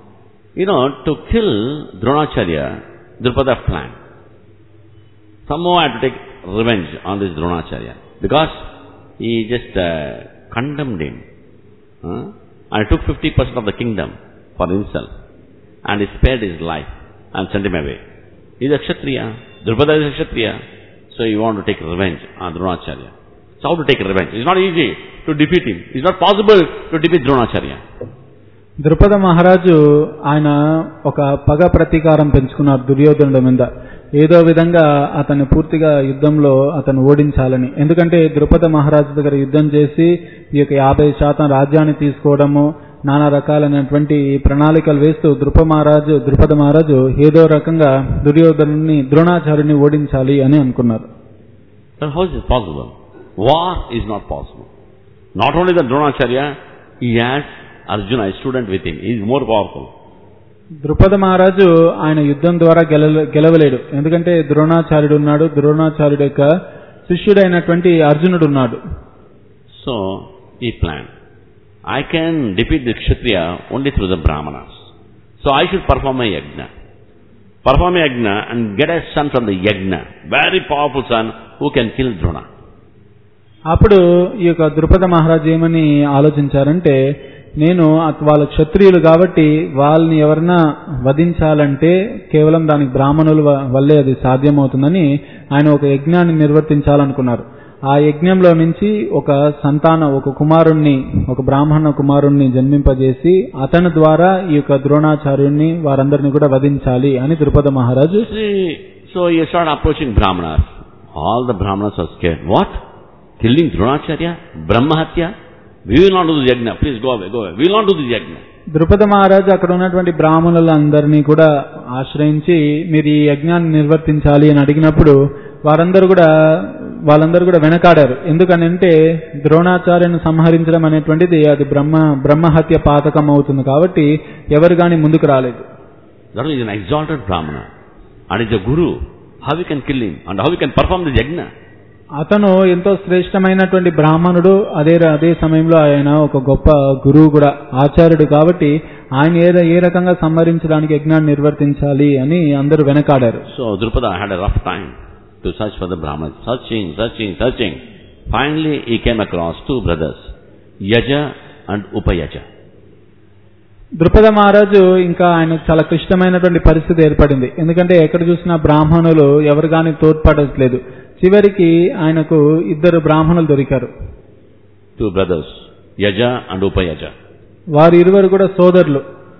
To kill Dronacharya, Drupada planned. Somehow had to take revenge on this Dronacharya. Because he just condemned him. And took 50% of the kingdom for himself. And he spared his life and sent him away. He is a Kshatriya. Drupada is a Kshatriya. So he wanted to take revenge on Dronacharya. So how to take revenge? It's not easy to defeat him. It's not possible to defeat Dronacharya. Drupada మహారాజు ఆయన ఒక పగ ప్రతీకారం పెంచుకున్నారు దుర్యోధనుడి మీద. ఏదో విధంగా అతన్ని పూర్తిగా యుద్ధంలో అతను ఓడించాలని. ఎందుకంటే ద్రుపద మహారాజు దగ్గర యుద్ధం చేసి ఈ యొక్క 50% రాజ్యాన్ని తీసుకోవడము, నానా రకాలైనటువంటి ప్రణాళికలు వేస్తూ ద్రుపద మహారాజు ఏదో రకంగా ద్రోణాచార్యుని ఓడించాలి అని అనుకున్నారు. But how is it possible? War is not possible. Not only the Dronacharya, he has Arjuna, a student with him. He is more powerful. Drupada మహారాజు ఆయన యుద్ధం ద్వారా గెలవలేడు. ఎందుకంటే ద్రోణాచార్యుడు ఉన్నాడు, ద్రోణాచార్యుడు యొక్క శిష్యుడైనటువంటి అర్జునుడు ఉన్నాడు. So he planned, I can defeat the Kshatriya only through the Brahmanas. So I should perform a yajna. Perform a yajna and get a son from the yajna. Very powerful son who can kill Drona. అప్పుడు ఈ యొక్క ద్రుపద మహారాజు ఏమని ఆలోచించారంటే, నేను వాళ్ళ క్షత్రియులు కాబట్టి వాళ్ళని ఎవరన్నా వధించాలంటే కేవలం దానికి బ్రాహ్మణుల వల్లే అది సాధ్యమవుతుందని ఆయన ఒక యజ్ఞాన్ని నిర్వర్తించాలనుకున్నారు. ఆ యజ్ఞంలో నుంచి ఒక కుమారుణ్ణి, ఒక బ్రాహ్మణ కుమారుణ్ణి జన్మింపజేసి అతని ద్వారా ఈ యొక్క ద్రోణాచార్యుణ్ణి వారందరినీ కూడా వధించాలి అని ద్రుపద మహారాజు. So he started approaching Brahmanas. All the Brahmanas are scared. What? killing Dronacharya, Brahmahatya. We will not do the yajna. Please go away, go away. We will not do the yajna. Drupada మహారాజు అక్కడ ఉన్నటువంటి బ్రాహ్మణులందరినీ కూడా ఆశ్రయించి మీరు ఈ యజ్ఞాన్ని నిర్వర్తించాలి అని అడిగినప్పుడు వాళ్ళందరూ కూడా వెనకాడారు. ఎందుకనంటే ద్రోణాచార్యను సంహరించడం అనేటువంటిది అది బ్రహ్మహత్య పాతకం అవుతుంది కాబట్టి ఎవరు గాని ముందుకు రాలేదు. That is an exalted Brahmana and is a guru. How we can kill him and how we can perform the yajna? అతను ఎంతో శ్రేష్టమైనటువంటి బ్రాహ్మణుడు, అదే సమయంలో ఆయన ఒక గొప్ప గురువు కూడా, ఆచార్యుడు కాబట్టి ఆయన ఏ రకంగా సంహరించడానికి యజ్ఞాన్ని నిర్వర్తించాలి అని అందరూ వెనకాడారు. So Drupada had a rough time to search for the Brahmanas, searching. Finally he came across two brothers, Yaja and Upayaja. Drupada మహారాజు ఇంకా ఆయనకు చాలా క్లిష్టమైనటువంటి పరిస్థితి ఏర్పడింది. ఎందుకంటే ఎక్కడ చూసినా బ్రాహ్మణులు ఎవరు గాని తోడ్పడట్లేదు. చివరికి ఆయనకు ఇద్దరు బ్రాహ్మణులు దొరికారు. Two brothers, Yaja and Upayaja. వారు ఇరువురు కూడా సోదరులు,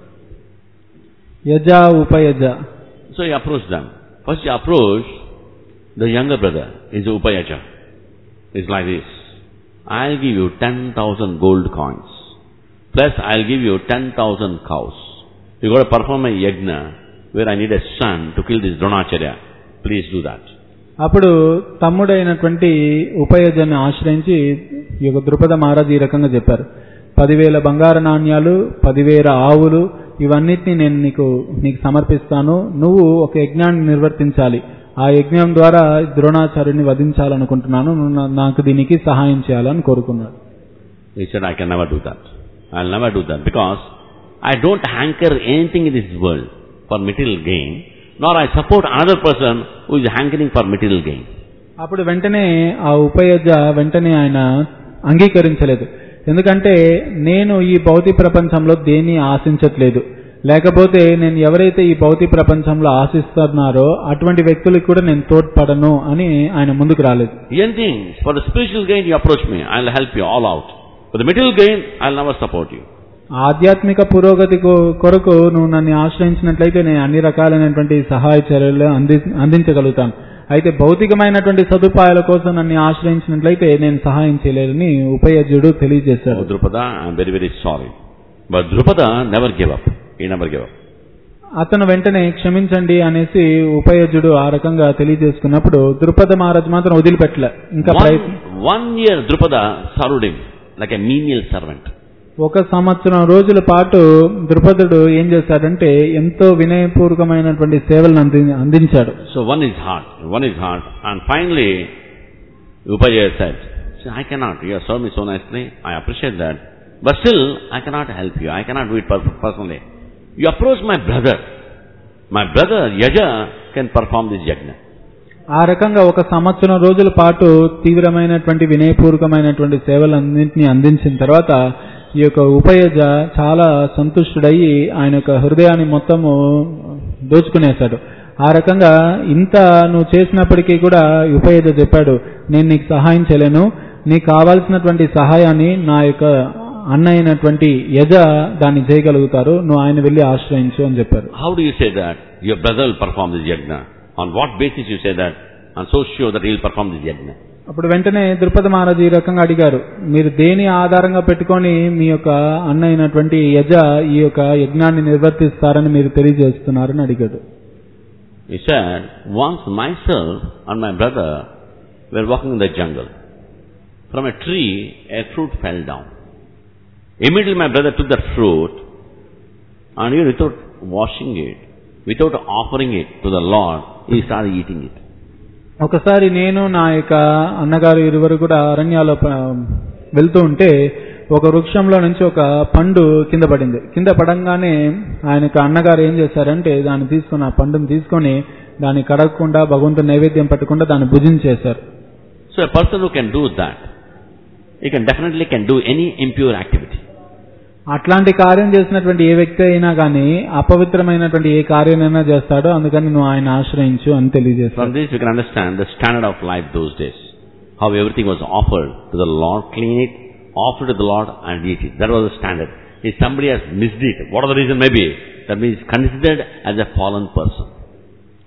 యజ ఉపయజ. So he approached them. First he approached the younger brother, is Upayaja. It's like this: I'll give you 10,000 gold coins. Plus I'll give you 10,000 cows. You got to perform a yajna where I need a son to kill this Dronacharya. Please do that. అప్పుడు తమ్ముడైనటువంటి ఉపయజను ఆశ్రయించి ఈ యొక్క ద్రుపద మహారాజు ఈ రకంగా చెప్పారు. 10,000 బంగారు నాణ్యాలు, 10,000 ఆవులు, ఇవన్నిటిని నేను నీకు సమర్పిస్తాను. నువ్వు ఒక యజ్ఞాన్ని నిర్వర్తించాలి. ఆ యజ్ఞం ద్వారా ద్రోణాచార్యుని వధించాలనుకుంటున్నాను. నాకు దీనికి సహాయం చేయాలని కోరుకున్నాడు. He said, I can never do that. I'll never do that because I don't hanker anything in this world for material gain, nor I support another person who is hankering for material gain. అప్పుడు వెంటనే ఆ ఉపయజ ఆయన అంగీకరించలేదు. ఎందుకంటే నేను ఈ భౌతిక ప్రపంచంలో దేన్ని ఆశించట్లేదు, లేకపోతే నేను ఎవరైతే ఈ భౌతిక ప్రపంచంలో ఆశిస్తున్నారో అటువంటి వ్యక్తులకు కూడా నేను తోడ్పడను అని ఆయన ముందుకు రాలేదు. Anything for the spiritual gain you approach me, I'll help you all out. For the material gain, I'll never support you. ఆధ్యాత్మిక పురోగతి కొరకు నువ్వు నన్ను ఆశ్రయించినట్లయితే నేను అన్ని రకాలైనటువంటి సహాయ చర్యలు అందించగలుగుతాను. అయితే భౌతికమైనటువంటి సదుపాయాల కోసం నన్ను ఆశ్రయించినట్లయితే నేను సహాయం చేయలేదని ఉపయజుడు తెలియజేశాడు. Drupada, I'm very, very sorry. But Drupada never gave up. He never gave up. అతను వెంటనే క్షమించండి అనేసి ఉపయజుడు ఆ రకంగా తెలియజేసుకున్నప్పుడు ద్రుపద మహారాజు మాత్రం వదిలిపెట్టలే. ఇంకా 1 year Drupada served him like a menial servant. 1 సంవత్సరం రోజుల పాటు ద్రుపదుడు ఏం చేశాడంటే ఎంతో వినయపూర్వకమైనటువంటి సేవలను అందించాడు. So one is hard. And finally Upaya said, I cannot, you have served me so nicely, I appreciate that, but still I cannot help you, I cannot do it personally. You approach my brother Yaja can perform this yajna. ఆ రకంగా 1 సంవత్సరం రోజుల పాటు తీవ్రమైనటువంటి వినయపూర్వకమైనటువంటి సేవలన్నింటినీ అందించిన తర్వాత ఈ యొక్క ఉపయజ చాలా సంతుష్టుడయ్యి ఆయన యొక్క హృదయాన్ని మొత్తము దోచుకునేశాడు. ఆ రకంగా ఇంత నువ్వు చేసినప్పటికీ కూడా ఉపయజ చెప్పాడు, నేను నీకు సహాయం చేయలేను, నీకు కావాల్సినటువంటి సహాయాన్ని నా యొక్క అన్న అయినటువంటి యజ దాన్ని చేయగలుగుతారు, నువ్వు ఆయన వెళ్ళి ఆశ్రయించు అని చెప్పారు. How do you say that your brother will perform this yajna? On what basis you say that and so sure that he will perform this yajna? అప్పుడు వెంటనే ద్రుపద మహారాజు ఈ రకంగా అడిగారు, మీరు దేని ఆధారంగా పెట్టుకొని మీ యొక్క అన్న అయినటువంటి యజ ఈ యొక్క యజ్ఞాన్ని నిర్వర్తిస్తారని మీరు తెలియజేస్తున్నారని అడిగాడు. He said, once myself and my brother were walking in the jungle. From a tree, a fruit fell down. Immediately my brother took that fruit and even without washing it, without offering it to the Lord, he started eating it. ఒకసారి నేను నా యొక్క అన్నగారు ఇరువురు కూడా అరణ్యాల్లో వెళ్తూ ఉంటే ఒక వృక్షంలో నుంచి ఒక పండు కింద పడింది. కింద పడంగానే ఆయన యొక్క అన్నగారు ఏం చేశారంటే దాన్ని తీసుకుని, ఆ పండుని తీసుకొని దాన్ని కడగకుండా భగవంతుని నైవేద్యం పెట్టకుండా దాన్ని భుజించేశారు. So a person who can do that, he can definitely do any impure activity. అట్లాంటి కార్యం చేసినటువంటి ఏ వ్యక్తి అయినా కానీ అపవిత్రమైనటువంటి ఏ కార్యాన్నైనా చేస్తాడో, అందుకని నువ్వు ఆయన ఆశ్రయించు అని తెలియజేస్తాడు. From this we can understand the standard of life those days. How everything was offered to the Lord, clean it, offer to the Lord and eat it. That was the standard. If somebody has missed it, whatever the reason may be, that means considered as a fallen person.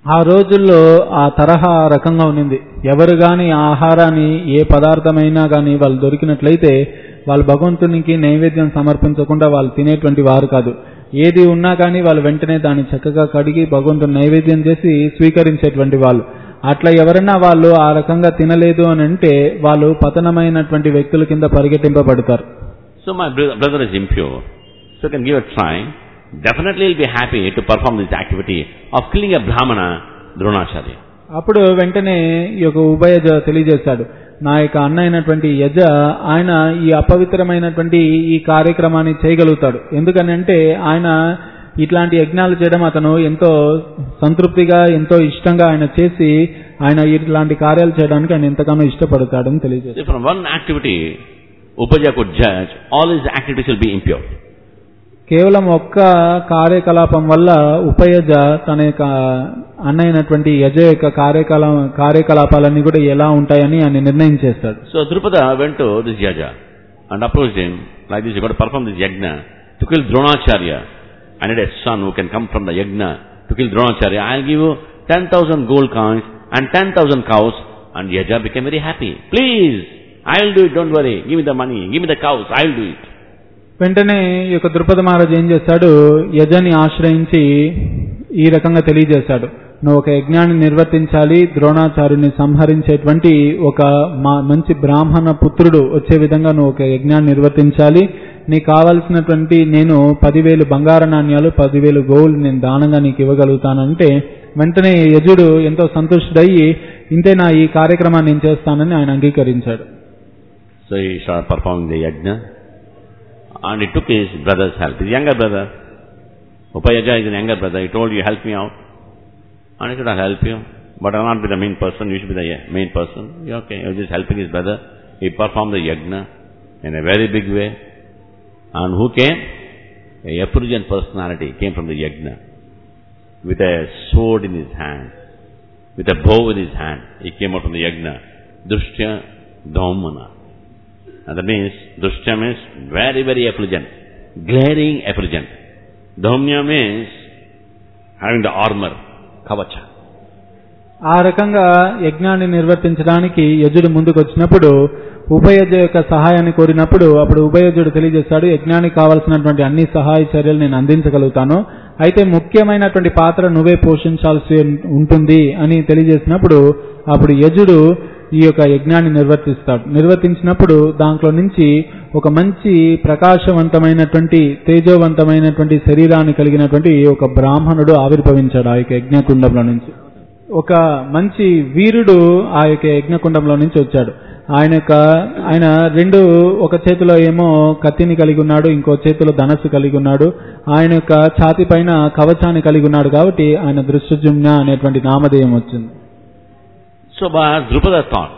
ఆ రోజుల్లో ఆ తరహా రకంగా ఉన్నింది. ఎవరు గాని ఆ ఆహారాన్ని ఏ పదార్థమైనా గాని వాళ్ళు దొరికినట్లయితే వాళ్ళు భగవంతునికి నైవేద్యం సమర్పించకుండా వాళ్ళు తినేటువంటి వారు కాదు. ఏది ఉన్నా కానీ వాళ్ళు వెంటనే దాన్ని చక్కగా కడిగి భగవంతుని నైవేద్యం చేసి స్వీకరించేటువంటి వాళ్ళు. అట్లా ఎవరైనా వాళ్ళు ఆ రకంగా తినలేదు అని అంటే వాళ్ళు పతనమైనటువంటి వ్యక్తుల కింద పరిగెట్టింపబడతారు. So my brother is impure, so you can give a try. Definitely he'll be happy to perform this activity of killing a Brahmana, Dronacharya. అప్పుడు వెంటనే ఈ యొక్క ఉభయజ తెలియజేశాడు, నా యొక్క అన్న అయినటువంటి యజ ఆయన ఈ అపవిత్రమైనటువంటి ఈ కార్యక్రమాన్ని చేయగలుగుతాడు. ఎందుకని అంటే ఆయన ఇట్లాంటి యజ్ఞాలు చేయడం అతను ఎంతో సంతృప్తిగా ఎంతో ఇష్టంగా ఆయన చేసి ఆయన ఇట్లాంటి కార్యాలు చేయడానికి ఆయన ఎంతగానో ఇష్టపడతాడని తెలియజేస్తాడు. From one activity Upaja could judge all his activities will be impure. కేవలం ఒక్క కార్యకలాపం వల్ల ఉపయజ తన యొక్క అన్న అయినటువంటి యజ యొక్క కార్యకలాపాలన్నీ కూడా ఎలా ఉంటాయని ఆయన నిర్ణయం చేస్తాడు. So Drupada went to this Yaja and approached him like this, you got to perform this yajna to kill Dronacharya. I need a son who can come from the yajna to kill Dronacharya. I'll give you 10,000 gold coins and 10,000 cows. And Yaja became very happy. Please, I'll do it, don't worry. Give me the money, give me the cows, I'll do it. వెంటనే ఈ యొక్క ద్రుపద మహారాజు ఏం చేశాడు, యజని ఆశ్రయించి ఈ రకంగా తెలియజేశాడు, నువ్వు ఒక యజ్ఞాన్ని నిర్వర్తించాలి, ద్రోణాచార్యుని సంహరించేటువంటి ఒక మంచి బ్రాహ్మణ పుత్రుడు వచ్చే విధంగా నువ్వు ఒక యజ్ఞాన్ని నిర్వర్తించాలి. నీకు కావలసినటువంటి నేను 10,000 బంగార నాణ్యాలు 10,000 గోవులు నేను దానంగా నీకు ఇవ్వగలుగుతానంటే వెంటనే యజుడు ఎంతో సంతుష్టుడయ్యి ఇంతేనా ఈ కార్యక్రమాన్ని నేను చేస్తానని ఆయన అంగీకరించాడు. So he started performing the yajna and he took his brother's help, his younger brother. Upayaja is an younger brother. He told you, help me out. And he said, I'll help you, but I'll not be the main person, you should be the main person. Okay, he was just helping his brother. He performed the yajna in a very big way. And who came? A effulgent personality came from the yajna with a sword in his hand, with a bow in his hand. He came out from the yajna. Drishtya Dhaumana. And that means, Drishtya means very, very effulgent, glaring effulgent. Dhaumya means having the armor, kavacha. ఆ రకంగా యజ్ఞాన్ని నిర్వర్తించడానికి యజుడు ముందుకు వచ్చినప్పుడు ఉభయజ యొక్క సహాయాన్ని కోరినప్పుడు అప్పుడు ఉభయజుడు తెలియజేస్తాడు, యజ్ఞానికి కావాల్సినటువంటి అన్ని సహాయ చర్యలు నేను అందించగలుగుతాను, అయితే ముఖ్యమైనటువంటి పాత్ర నువ్వే పోషించాల్సి ఉంటుంది అని తెలియజేసినప్పుడు అప్పుడు యజుడు ఈ యొక్క యజ్ఞాన్ని నిర్వర్తించినప్పుడు దాంట్లో నుంచి ఒక మంచి ప్రకాశవంతమైనటువంటి తేజోవంతమైనటువంటి శరీరాన్ని కలిగినటువంటి ఒక బ్రాహ్మణుడు ఆవిర్భవించాడు ఆ యొక్క యజ్ఞకుండంలో నుంచి. ఒక మంచి వీరుడు ఆ యొక్క యజ్ఞకుండంలో నుంచి వచ్చాడు. ఆయన రెండు ఒక చేతిలో ఏమో కత్తిని కలిగి ఉన్నాడు, ఇంకో చేతిలో ధనస్సు కలిగి ఉన్నాడు, ఆయన యొక్క ఛాతి పైన కవచాన్ని కలిగి ఉన్నాడు, కాబట్టి ఆయన దృష్టజుమ్న అనేటువంటి నామధేయం వచ్చింది. So Drupada thought,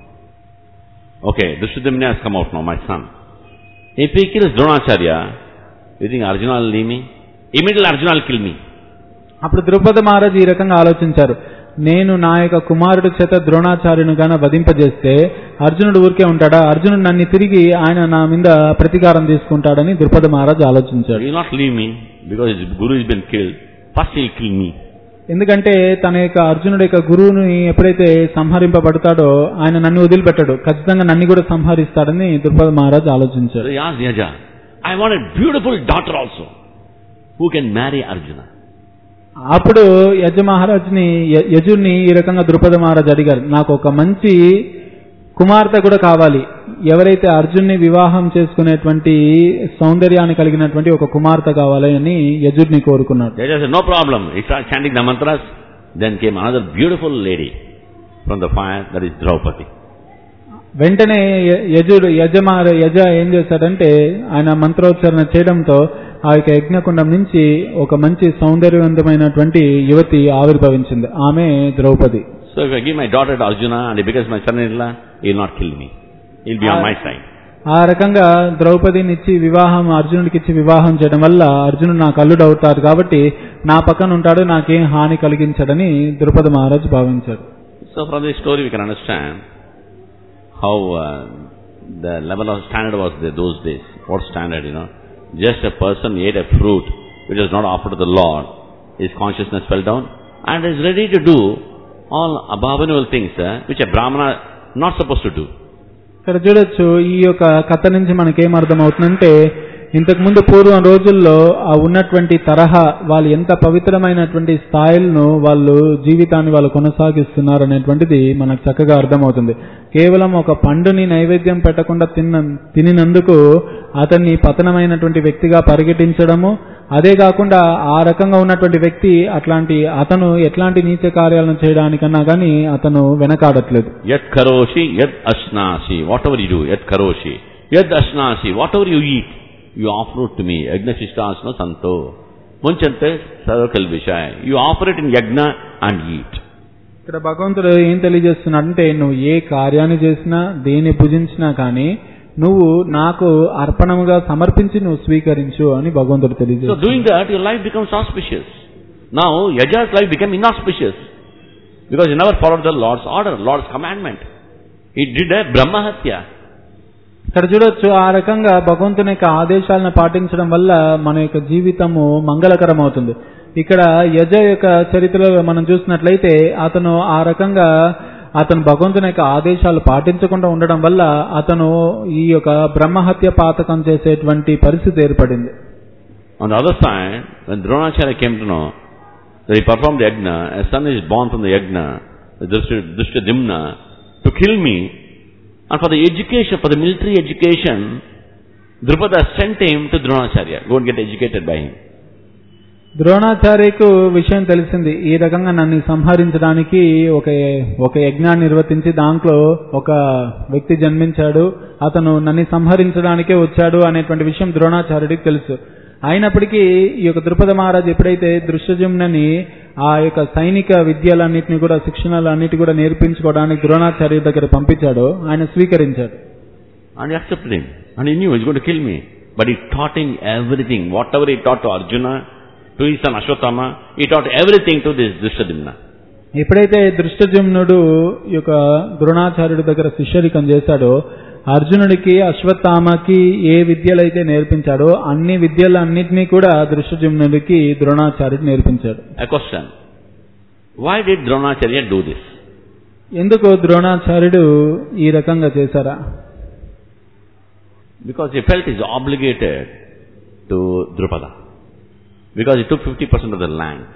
okay, Drishtadhyumna has come out now, my son. If he kills Dronacharya, you think Arjuna will leave me? Immediately Arjuna will kill me. అప్పుడు ద్రుపద మహారాజు ఈ రకంగా ఆలోచించారు, నేను నా యొక్క కుమారుడి చేత ద్రోణాచార్యుని గాన వధింపజేస్తే అర్జునుడు ఊరికే ఉంటాడా, అర్జునుడు నన్ను తిరిగి ఆయన నా మీద ప్రతీకారం తీసుకుంటాడని ద్రుపద మహారాజు ఆలోచించాడు. He will not leave me because his guru has been killed. First he will kill me. ఎందుకంటే తన యొక్క అర్జునుడి యొక్క గురువుని ఎప్పుడైతే సంహరింపబడతాడో ఆయన నన్ను వదిలిపెట్టాడు, ఖచ్చితంగా నన్ను కూడా సంహరిస్తాడని ద్రుపద మహారాజు ఆలోచించాడు. So he asked Yaja, I want a beautiful daughter also who can marry Arjuna. అప్పుడు యజుడిని ఈ రకంగా ద్రుపద మహారాజు అడిగారు, నాకు ఒక మంచి కుమార్తె కూడా కావాలి, ఎవరైతే అర్జున్ని వివాహం చేసుకునేటువంటి సౌందర్యాన్ని కలిగినటువంటి ఒక కుమార్తె కావాలి అని యజుడిని కోరుకున్నాడు. No problem. He started chanting the mantras. Then came another beautiful lady from the fire, that is Draupadi. వెంటనే యజ ఏం చేశాడంటే ఆయన మంత్రోచ్చారణ చేయడంతో ఆ యొక్క యజ్ఞకుండం నుంచి ఒక మంచి సౌందర్యవంతమైనటువంటి యువతి ఆవిర్భవించింది, ఆమె Draupadi. So if I give my daughter to Arjuna and he becomes my son-in-law, he will not kill me. He will be on my side. ఆ రకంగా ద్రౌపదిని ఇచ్చి అర్జునుడికి ఇచ్చి వివాహం చేయడం వల్ల అర్జునుడు నాకు అల్లుడు అవుతాడు, కాబట్టి నా పక్కన ఉంటాడు, నాకేం హాని కలిగించడని ద్రుపద మహారాజు భావించాడు. So from this story we can understand how the level of standard was there those days. What standard, Just a person ate a fruit which was not offered to the Lord, his consciousness fell down and is ready to do all abominable things which a Brahmana not supposed to do. ఇక్కడ చూడొచ్చు ఈ యొక్క కథ నుంచి మనకేం అర్థమవుతుందంటే ఇంతకుముందు పూర్వం రోజుల్లో ఆ ఉన్నటువంటి తరహా వాళ్ళు ఎంత పవిత్రమైనటువంటి స్థాయిలను వాళ్ళు జీవితాన్ని వాళ్ళు కొనసాగిస్తున్నారు అనేటువంటిది మనకు చక్కగా అర్థమవుతుంది. కేవలం ఒక పండుని నైవేద్యం పెట్టకుండా తినినందుకు అతన్ని పతనమైనటువంటి వ్యక్తిగా పరిగెట్టించడము, అదే కాకుండా ఆ రకంగా ఉన్నటువంటి వ్యక్తి అతను ఎట్లాంటి నీచ కార్యాలను చేయడానికన్నా కానీ అతను వెనకాడట్లేదు. యత్ కరోషి యత్ అశ్నాసి, వాట్ ఎవర్ యు డు, యత్ కరోషి యత్ అశ్నాసి, whatever you eat you offer it to me. Yagna shishtasno santo munchante sarvakalvishay. You offer it in yagna and eat. ఇక్కడ భగవంతుడు ఏం తెలియజేస్తున్నాడంటే నువ్వు ఏ కార్యాన్ని చేసినా దేన్ని పూజించినా కానీ నువ్వు నాకు అర్పణముగా సమర్పించి నువ్వు స్వీకరించు అని భగవంతుడు తెలియజేస్తున్నాడు. So doing that your life becomes auspicious. Now Yaja's life became inauspicious because he never followed the Lord's order, Lord's commandment. He did a brahma hatya. ఇక్కడ చూడొచ్చు ఆ రకంగా భగవంతుని యొక్క ఆదేశాలను పాటించడం వల్ల మన యొక్క జీవితము మంగళకరం అవుతుంది. ఇక్కడ యజ యొక్క చరిత్రలో మనం చూసినట్లయితే అతను ఆ రకంగా భగవంతుని యొక్క ఆదేశాలు పాటించకుండా ఉండడం వల్ల అతను ఈ యొక్క బ్రహ్మహత్య పాతకం చేసేటువంటి పరిస్థితి ఏర్పడింది. On the other side, when Dronacharya came to know that he performed the yajna, a son is born from the yajna, Drishtadimna, to kill me. And for the education, for the military education, Drupada sent him to Dronacharya. Go and get educated by him. ద్రోణాచార్యకు విషయం తెలిసింది, ఈ రకంగా నన్ను సంహరించడానికి ఒక యజ్ఞాన్ని నిర్వర్తించి దాంట్లో ఒక వ్యక్తి జన్మించాడు, అతను నన్ను సంహరించడానికే వచ్చాడు అనేటువంటి విషయం ద్రోణాచార్యుడికి తెలుసు. అయినప్పటికీ ఈ యొక్క ద్రుపద మహారాజు ఎప్పుడైతే దృష్టజుమ్నని ఆ యొక్క సైనిక విద్యలన్నింటినీ కూడా శిక్షణలన్నిటి కూడా నేర్పించుకోవడానికి ద్రోణాచార్య దగ్గర పంపించాడో ఆయన స్వీకరించాడు. And he accepted him. And he knew he was going to kill me. But he taught him everything. Whatever he taught to Arjuna, to his son Ashwatthama, he taught everything to this Drishtadimna. ఎప్పుడైతే దృష్టజుమ్నుడు ఈ యొక్క ద్రోణాచార్యుడి దగ్గర శిష్యరికం చేశాడో అర్జునుడికి అశ్వత్థామకి ఏ విద్యలైతే నేర్పించాడో అన్ని విద్యలన్నింటినీ కూడా దృష్టజుమ్నుడికి ద్రోణాచార్యుడు నేర్పించాడు. A question. Why did Dronacharya do this? ఎందుకు ద్రోణాచార్యుడు ఈ రకంగా చేశారా? Because he felt he is obligated to Drupada. Because he took 50% of the land.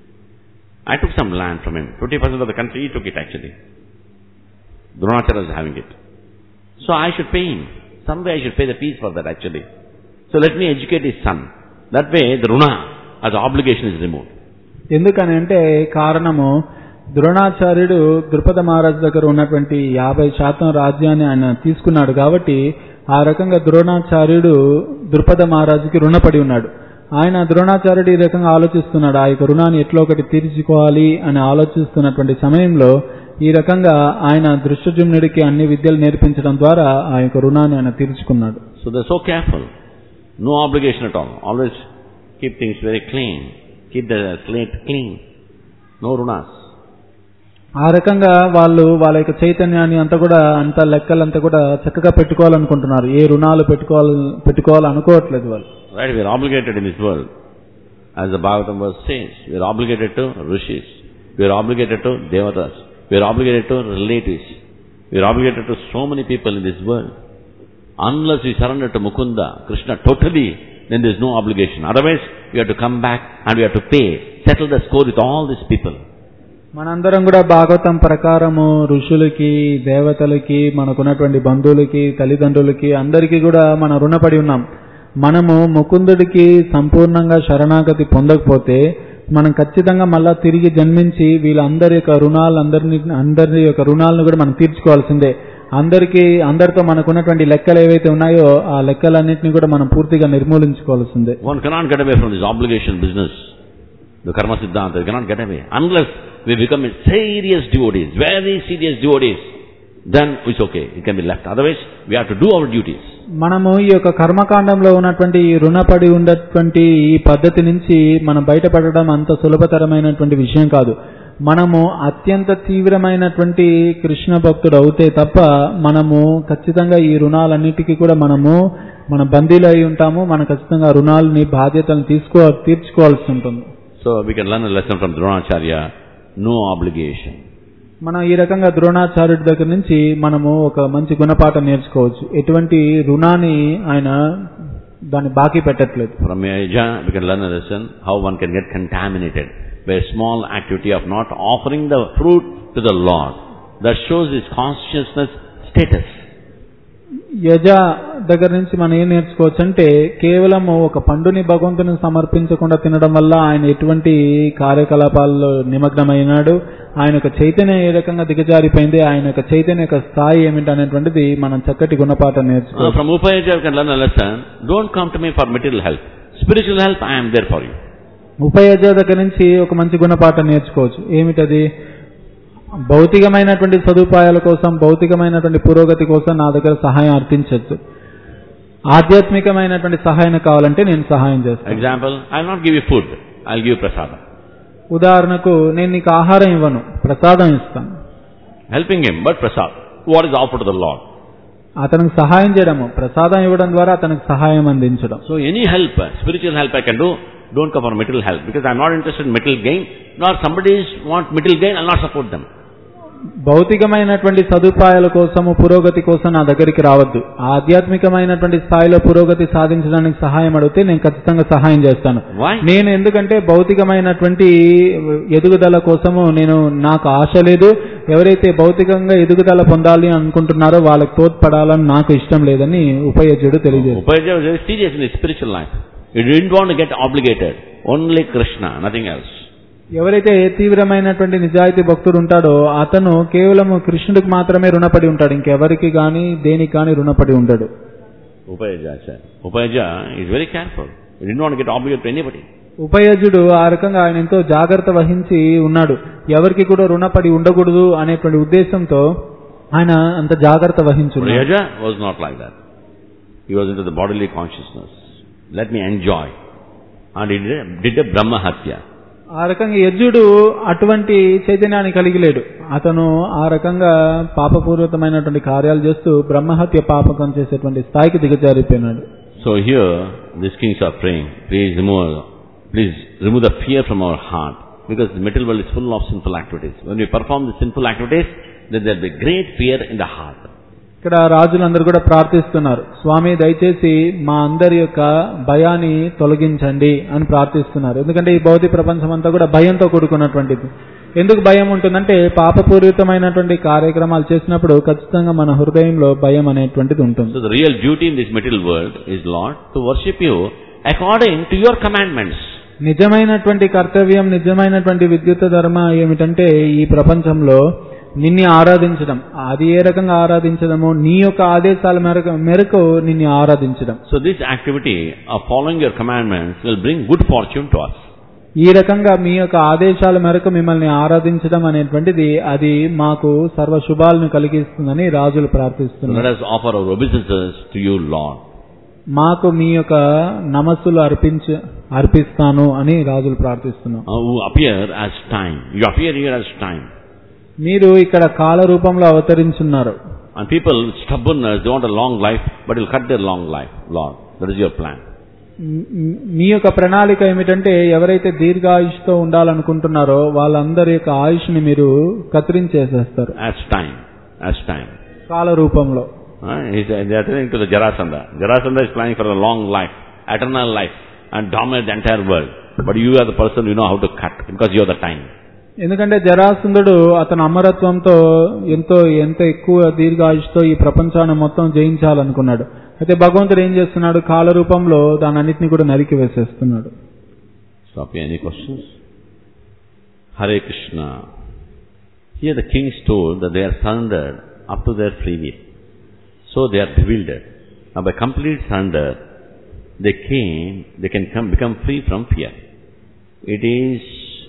I took some land from him. 50% of the country he took it actually. Dronacharya was having it. So I should pay him. Some way I should pay the fees for that actually. So let me educate his son. That way the runa as an obligation is removed. ఎందుకని అంటే కారణము ద్రోణాచార్యుడు ద్రుపద మహారాజు దగ్గర ఉన్నటువంటి 50% రాజ్యాన్ని ఆయన తీసుకున్నాడు కాబట్టి ఆ రకంగా ద్రోణాచార్యుడు ద్రుపద మహారాజుకి రుణపడి ఉన్నాడు. ఆయన ద్రోణాచార్యుడు ఈ రకంగా ఆలోచిస్తున్నాడు, ఆ యొక్క రుణాన్ని ఎట్లా ఒకటి తీర్చుకోవాలి అని ఆలోచిస్తున్నటువంటి సమయంలో ఈ రకంగా ఆయన దృష్టజుమ్నుడికి అన్ని విద్యలు నేర్పించడం ద్వారా ఆ యొక్క రుణాన్ని ఆయన తీర్చుకున్నాడు. So they're so careful. No obligation at all. Always keep things very clean. Keep the slate clean. No runas. ఆ రకంగా వాళ్ళ యొక్క చైతన్యాన్ని అంత లెక్కలంతా కూడా చక్కగా పెట్టుకోవాలనుకుంటున్నారు. ఏ రుణాలు పెట్టుకోవాలనుకోవట్లేదు వాళ్ళు. Right, we are obligated in this world. As the Bhagavatam verse says, we are obligated to rishis. We are obligated to devatas. We are obligated to relatives. We are obligated to so many people in this world. Unless we surrender to Mukunda, Krishna totally, then there is no obligation. Otherwise, we have to come back and we have to pay, settle the score with all these people. మనందరం కూడా భాగవతం ప్రకారము ఋషులకి, దేవతలకి, మనకున్నటువంటి బంధువులకి, తల్లిదండ్రులకి అందరికీ కూడా మనం రుణపడి ఉన్నాం. మనము ముకుందుడికి సంపూర్ణంగా శరణాగతి పొందకపోతే మనం ఖచ్చితంగా మళ్ళా తిరిగి జన్మించి వీళ్ళందరి యొక్క అందరి యొక్క రుణాలను కూడా మనం తీర్చుకోవాల్సిందే. అందరితో మనకున్నటువంటి లెక్కలు ఏవైతే ఉన్నాయో ఆ లెక్కలన్నింటినీ కూడా మనం పూర్తిగా నిర్మూలించుకోవాల్సిందే. One cannot get away from this obligation business. The karma siddhanta, you cannot get away. Unless we become serious devotees, very serious devotees, then it's okay, it can be left. Otherwise, we have to do our duties. మనము ఈ యొక్క కర్మకాండంలో ఉన్నటువంటి రుణపడి ఉన్నటువంటి ఈ పద్ధతి నుంచి మనం బయటపడడం అంత సులభతరమైనటువంటి విషయం కాదు. మనము అత్యంత తీవ్రమైనటువంటి కృష్ణ భక్తుడు అవుతే తప్ప మనము ఖచ్చితంగా ఈ రుణాలన్నిటికీ కూడా మన బందీలు అయి ఉంటాము. మనం ఖచ్చితంగా రుణాలని బాధ్యతలను తీర్చుకోవాల్సి ఉంటుంది. So we can learn a lesson from Dronacharya no obligation. మనం ఈ రకంగా ద్రోణాచార్యుడి దగ్గర నుంచి మనము ఒక మంచి గుణపాఠం నేర్చుకోవచ్చు. ఎటువంటి రుణాన్ని ఆయన దాన్ని బాకీ పెట్టట్లేదు. From Yaja, we can learn a lesson how one can get contaminated by a small activity of not offering the fruit to the Lord. That shows his consciousness status. యజ దగ్గర నుంచి మనం ఏం నేర్చుకోవచ్చు అంటే కేవలం ఒక పండుని భగవంతునికి సమర్పించకుండా తినడం వల్ల ఆయన ఎటువంటి కార్యకలాపాల్లో నిమగ్నమైనాడు, ఆయన యొక్క చైతన్యం ఏ రకంగా దిగజారిపోయింది, ఆయన యొక్క చైతన్య యొక్క స్థాయి ఏమిటి అనేటువంటిది మనం చక్కటి గుణపాఠం నేర్చుకోవచ్చు. From Upayaja we can learn a lesson. Don't come to me for material help. Spiritual help, I am there for you. ఉపయజ దగ్గర నుంచి ఒక మంచి గుణపాఠం నేర్చుకోవచ్చు. ఏమిటది? భౌతికమైనటువంటి సదుపాయాల కోసం, భౌతికమైనటువంటి పురోగతి కోసం నా దగ్గర సహాయం అర్థించవచ్చు. ఆధ్యాత్మికమైనటువంటి సహాయం కావాలంటే నేను సహాయం చేస్తాను. Example, I will not give you food, I will give you prasada. ఉదాహరణకు నేను నీకు ఆహారం ఇవ్వను, ప్రసాదం ఇస్తాను. Helping him, but prasad. What is offered to the Lord? అతనికి సహాయం చేయడము, ప్రసాదం ఇవ్వడం ద్వారా అతనికి సహాయం అందించడం. So any help, spiritual help I can do, don't come for material help, because I am not interested in material gain, nor somebody want material gain, I will not support them. భౌతికమైనటువంటి సదుపాయాల కోసము, పురోగతి కోసం నా దగ్గరికి రావద్దు. ఆధ్యాత్మికమైనటువంటి స్థాయిలో పురోగతి సాధించడానికి సహాయం అడిగితే నేను ఖచ్చితంగా సహాయం చేస్తాను. నేను ఎందుకంటే భౌతికమైనటువంటి ఎదుగుదల కోసము నాకు ఆశ లేదు. ఎవరైతే భౌతికంగా ఎదుగుదల పొందాలి అనుకుంటున్నారో వాళ్ళకి తోడ్పడాలని నాకు ఇష్టం లేదని ఉపయజ్యుడు తెలియజేస్తాడు. Upayajja was very serious in his spiritual life. He didn't want to get obligated. Only Krishna, nothing else. ఎవరైతే తీవ్రమైనటువంటి నిజాయితీ భక్తుడు ఉంటాడో అతను కేవలం కృష్ణుడికి మాత్రమే రుణపడి ఉంటాడు, ఇంకెవరికి గాని దేనికి గాని రుణపడి ఉండడు. Upayajja is very careful. He didn't want to get obligated to anybody. ఉపయజ్యుడు ఆ రకంగా ఆయన ఎంతో జాగ్రత్త వహించి ఉన్నాడు. ఎవరికి కూడా రుణపడి ఉండకూడదు అనేటువంటి ఉద్దేశంతో ఆయన అంత జాగ్రత్త వహించున్నాడు. Upayajja was not like that. He was into the bodily consciousness. Let me enjoy. And he did a Brahma Hatya. ఆ రకంగా యజ్ఞుడు అటువంటి చైతన్యాన్ని కలిగి లేడు. అతను ఆ రకంగా పాపపూరితమైనటువంటి కార్యాలు చేస్తూ బ్రహ్మహత్య పాపకం చేసేటువంటి స్థాయికి దిగజారిపోయినాడు. So here these kings are praying, please remove the fear from our heart, because the material world is full of sinful activities. When we perform the sinful activities, then there will be great fear in the heart. ఇక్కడ రాజులందరూ కూడా ప్రార్థిస్తున్నారు, స్వామి దయచేసి మా అందరి యొక్క భయాన్ని తొలగించండి అని ప్రార్థిస్తున్నారు. ఎందుకంటే ఈ భౌతిక ప్రపంచం అంతా కూడా భయంతో కూడుకున్నటువంటిది. ఎందుకు భయం ఉంటుందంటే పాపపూరితమైనటువంటి కార్యక్రమాలు చేసినప్పుడు ఖచ్చితంగా మన హృదయంలో భయం అనేటువంటిది ఉంటుంది. So the real duty in this material world is, Lord, to worship you according to your commandments. నిజమైనటువంటి కర్తవ్యం, నిజమైనటువంటి విద్యుత్ ధర్మ ఏమిటంటే ఈ ప్రపంచంలో నిన్ను ఆరాధించడం. అది ఏ రకంగా ఆరాధించడమో నీ యొక్క ఆదేశాల మేరకు నిన్ను ఆరాధించడం. So this activity of following your commandments will bring good fortune to us. ఈ రకంగా మీ యొక్క ఆదేశాల మేరకు మిమ్మల్ని ఆరాధించడం అనేటువంటిది అది మాకు సర్వ శుభాలను కలిగిస్తుందని రాజులు ప్రార్థిస్తున్నారు. Let us offer our obeisances to you, Lord. మాకు మీ యొక్క నమస్సులు అర్పిస్తాను అని రాజులు ప్రార్థిస్తున్నాం. Who appear as time. You appear here as time. మీరు ఇక్కడ కాల రూపంలో అవతరించున్నారు. And people with stubbornness, they want a long life, but you'll cut their long life, Lord. That is your plan. మీ యొక్క ప్రణాళిక ఏమిటంటే ఎవరైతే దీర్ఘాయుష్తో ఉండాలనుకుంటున్నారో వాళ్ళందరి యొక్క ఆయుష్ని మీరు కత్తిరించేసేస్తారు. As time. కాల రూపంలో. They are telling to the Jarasandha. Jarasandha is planning for a long life, eternal life, and dominate the entire world. But you are the person you know how to cut, because you are the time. ఎందుకంటే జరాసంధుడు అతని అమరత్వంతో ఎంత ఎక్కువ దీర్ఘాయుష్తో ఈ ప్రపంచాన్ని మొత్తం జయించాలనుకున్నాడు. అయితే భగవంతుడు ఏం చేస్తున్నాడు, కాల రూపంలో దాని అన్నిటిని కూడా నరికి వేసేస్తున్నాడు. Any questions? Hare Krishna. Here the kings told that they are surrendered up to their free will. So they are bewildered. Now by complete surrender, they can become free from fear. It is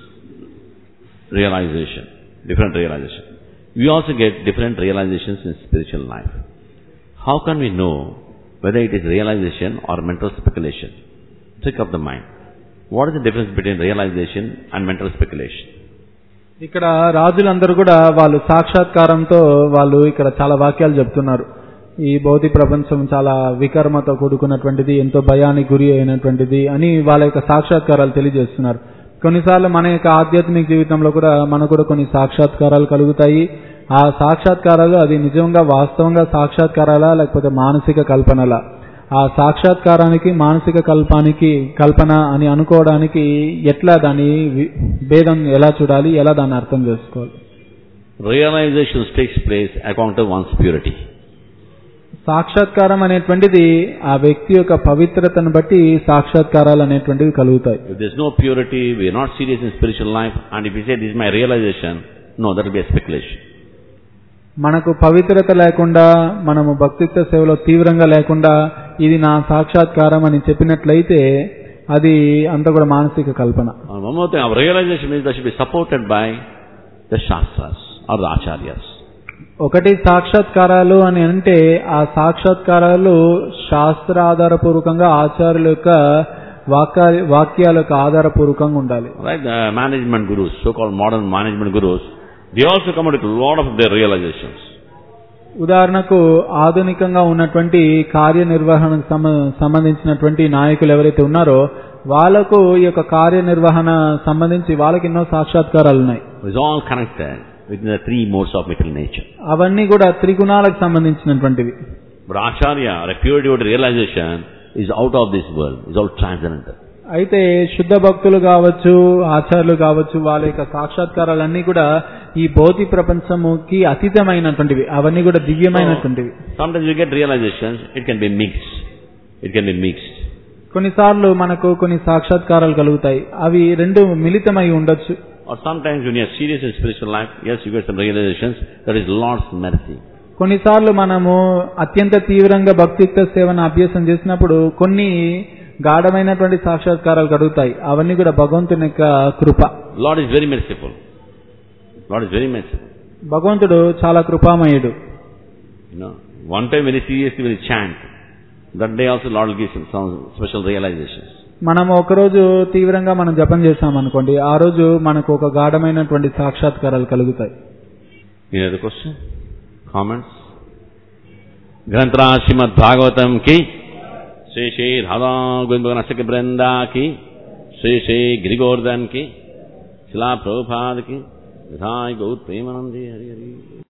realization, different realization. We also get different realizations in spiritual life. How can we know whether it is realization or mental speculation? Trick of the mind. What is the difference between realization and mental speculation? ఇక్కడ రాజులందరూ కూడా వాళ్ళు సాక్షాత్కారంతో వాళ్ళు ఇక్కడ చాలా వాక్యాలు చెప్తున్నారు. ఈ భౌతిక ప్రపంచం చాలా వికర్మతో కూడుకున్నటువంటిది, ఎంతో భయానికి గురి అయినటువంటిది అని వాళ్ళ యొక్క సాక్షాత్కారాలు తెలియజేస్తున్నారు. కొన్నిసార్లు మన యొక్క ఆధ్యాత్మిక జీవితంలో కూడా మనకు కూడా కొన్ని సాక్షాత్కారాలు కలుగుతాయి. ఆ సాక్షాత్కారాలు అది నిజంగా వాస్తవంగా సాక్షాత్కారాలా లేకపోతే మానసిక కల్పనలా? ఆ సాక్షాత్కారానికి మానసిక కల్పన అని అనుకోవడానికి ఎట్లా దాని భేదం ఎలా చూడాలి, ఎలా దాన్ని అర్థం చేసుకోవాలి? Realization takes place according to one's purity. సాక్షాత్కారం అనేటువంటిది ఆ వ్యక్తి యొక్క పవిత్రతను బట్టి సాక్షాత్కారాలు అనేటువంటివి కలుగుతాయి. If there is no purity, we are not serious in spiritual life, and if we say this is my realization, no, that will be a speculation. మనకు పవిత్రత లేకుండా, మనము భక్తిత్వ సేవలో తీవ్రంగా లేకుండా ఇది నా సాక్షాత్కారం అని చెప్పినట్లయితే అది అంతా కూడా మానసిక కల్పన. And one more thing, our realization is that should be supported by the Shastras or the Acharyas. ఒకటి సాక్షాత్కారాలు అని అంటే ఆ సాక్షాత్కారాలు శాస్త్ర ఆధారపూర్వకంగా ఆచార్యుల యొక్క వాక్యాల యొక్క ఆధారపూర్వకంగా ఉండాలి. Right, the management gurus, so-called modern management gurus, they also come with a lot of their realizations. ఉదాహరణకు ఆధునికంగా ఉన్నటువంటి కార్యనిర్వహణకు సంబంధించినటువంటి నాయకులు ఎవరైతే ఉన్నారో వాళ్ళకు ఈ యొక్క కార్యనిర్వహణ సంబంధించి వాళ్ళకి ఎన్నో సాక్షాత్కారాలు ఉన్నాయి. It's all connected within the three modes of material nature. అవన్నీ కూడా త్రిగుణాలకు సంబంధించినటువంటివి. But Acharya, or a pure devotee realization, is out of this world, is all transcendental. అయితే శుద్ధ భక్తులు కావచ్చు, ఆచార్యులు కావచ్చు, వాళ్ళ యొక్క సాక్షాత్కారాలన్నీ కూడా ఈ భౌతిక ప్రపంచముకి అతీతమైనటువంటివి, అవన్నీ కూడా దివ్యమైనటువంటివి. Sometimes you get realizations, it can be mixed. కొన్నిసార్లు మనకు కొన్ని సాక్షాత్కారాలు కలుగుతాయి, అవి రెండు మిళితమై ఉండొచ్చు. Or sometimes when you are serious in spiritual life, yes, you get some realizations, that is Lord's mercy. కొన్నిసార్లు మనము అత్యంత తీవ్రంగా భక్తియుక్త సేవను అభ్యాసం చేసినప్పుడు కొన్ని గాఢమైనటువంటి సాక్షాత్కారాలు కలుగుతాయి, అవన్నీ కూడా భగవంతుని యొక్క కృప. Lord is very merciful. భగవంతుడు చాలా కృపామయుడు. One time very seriously when you chant, that day also Lord will give some special realizations. మనం ఒకరోజు తీవ్రంగా మనం జపం చేస్తామనుకోండి, ఆ రోజు మనకు ఒక గాఢమైనటువంటి సాక్షాత్కారాలు కలుగుతాయి. Any other question? Comments? Granthra Srimad Bhagavatam ki, Shri Shri Radha Govinda Nasaki Brenda ki, Shri Shri Girigordhan ki, Srila Prabhupada ki, Vidhai Gaut Premanandi Hari Hari.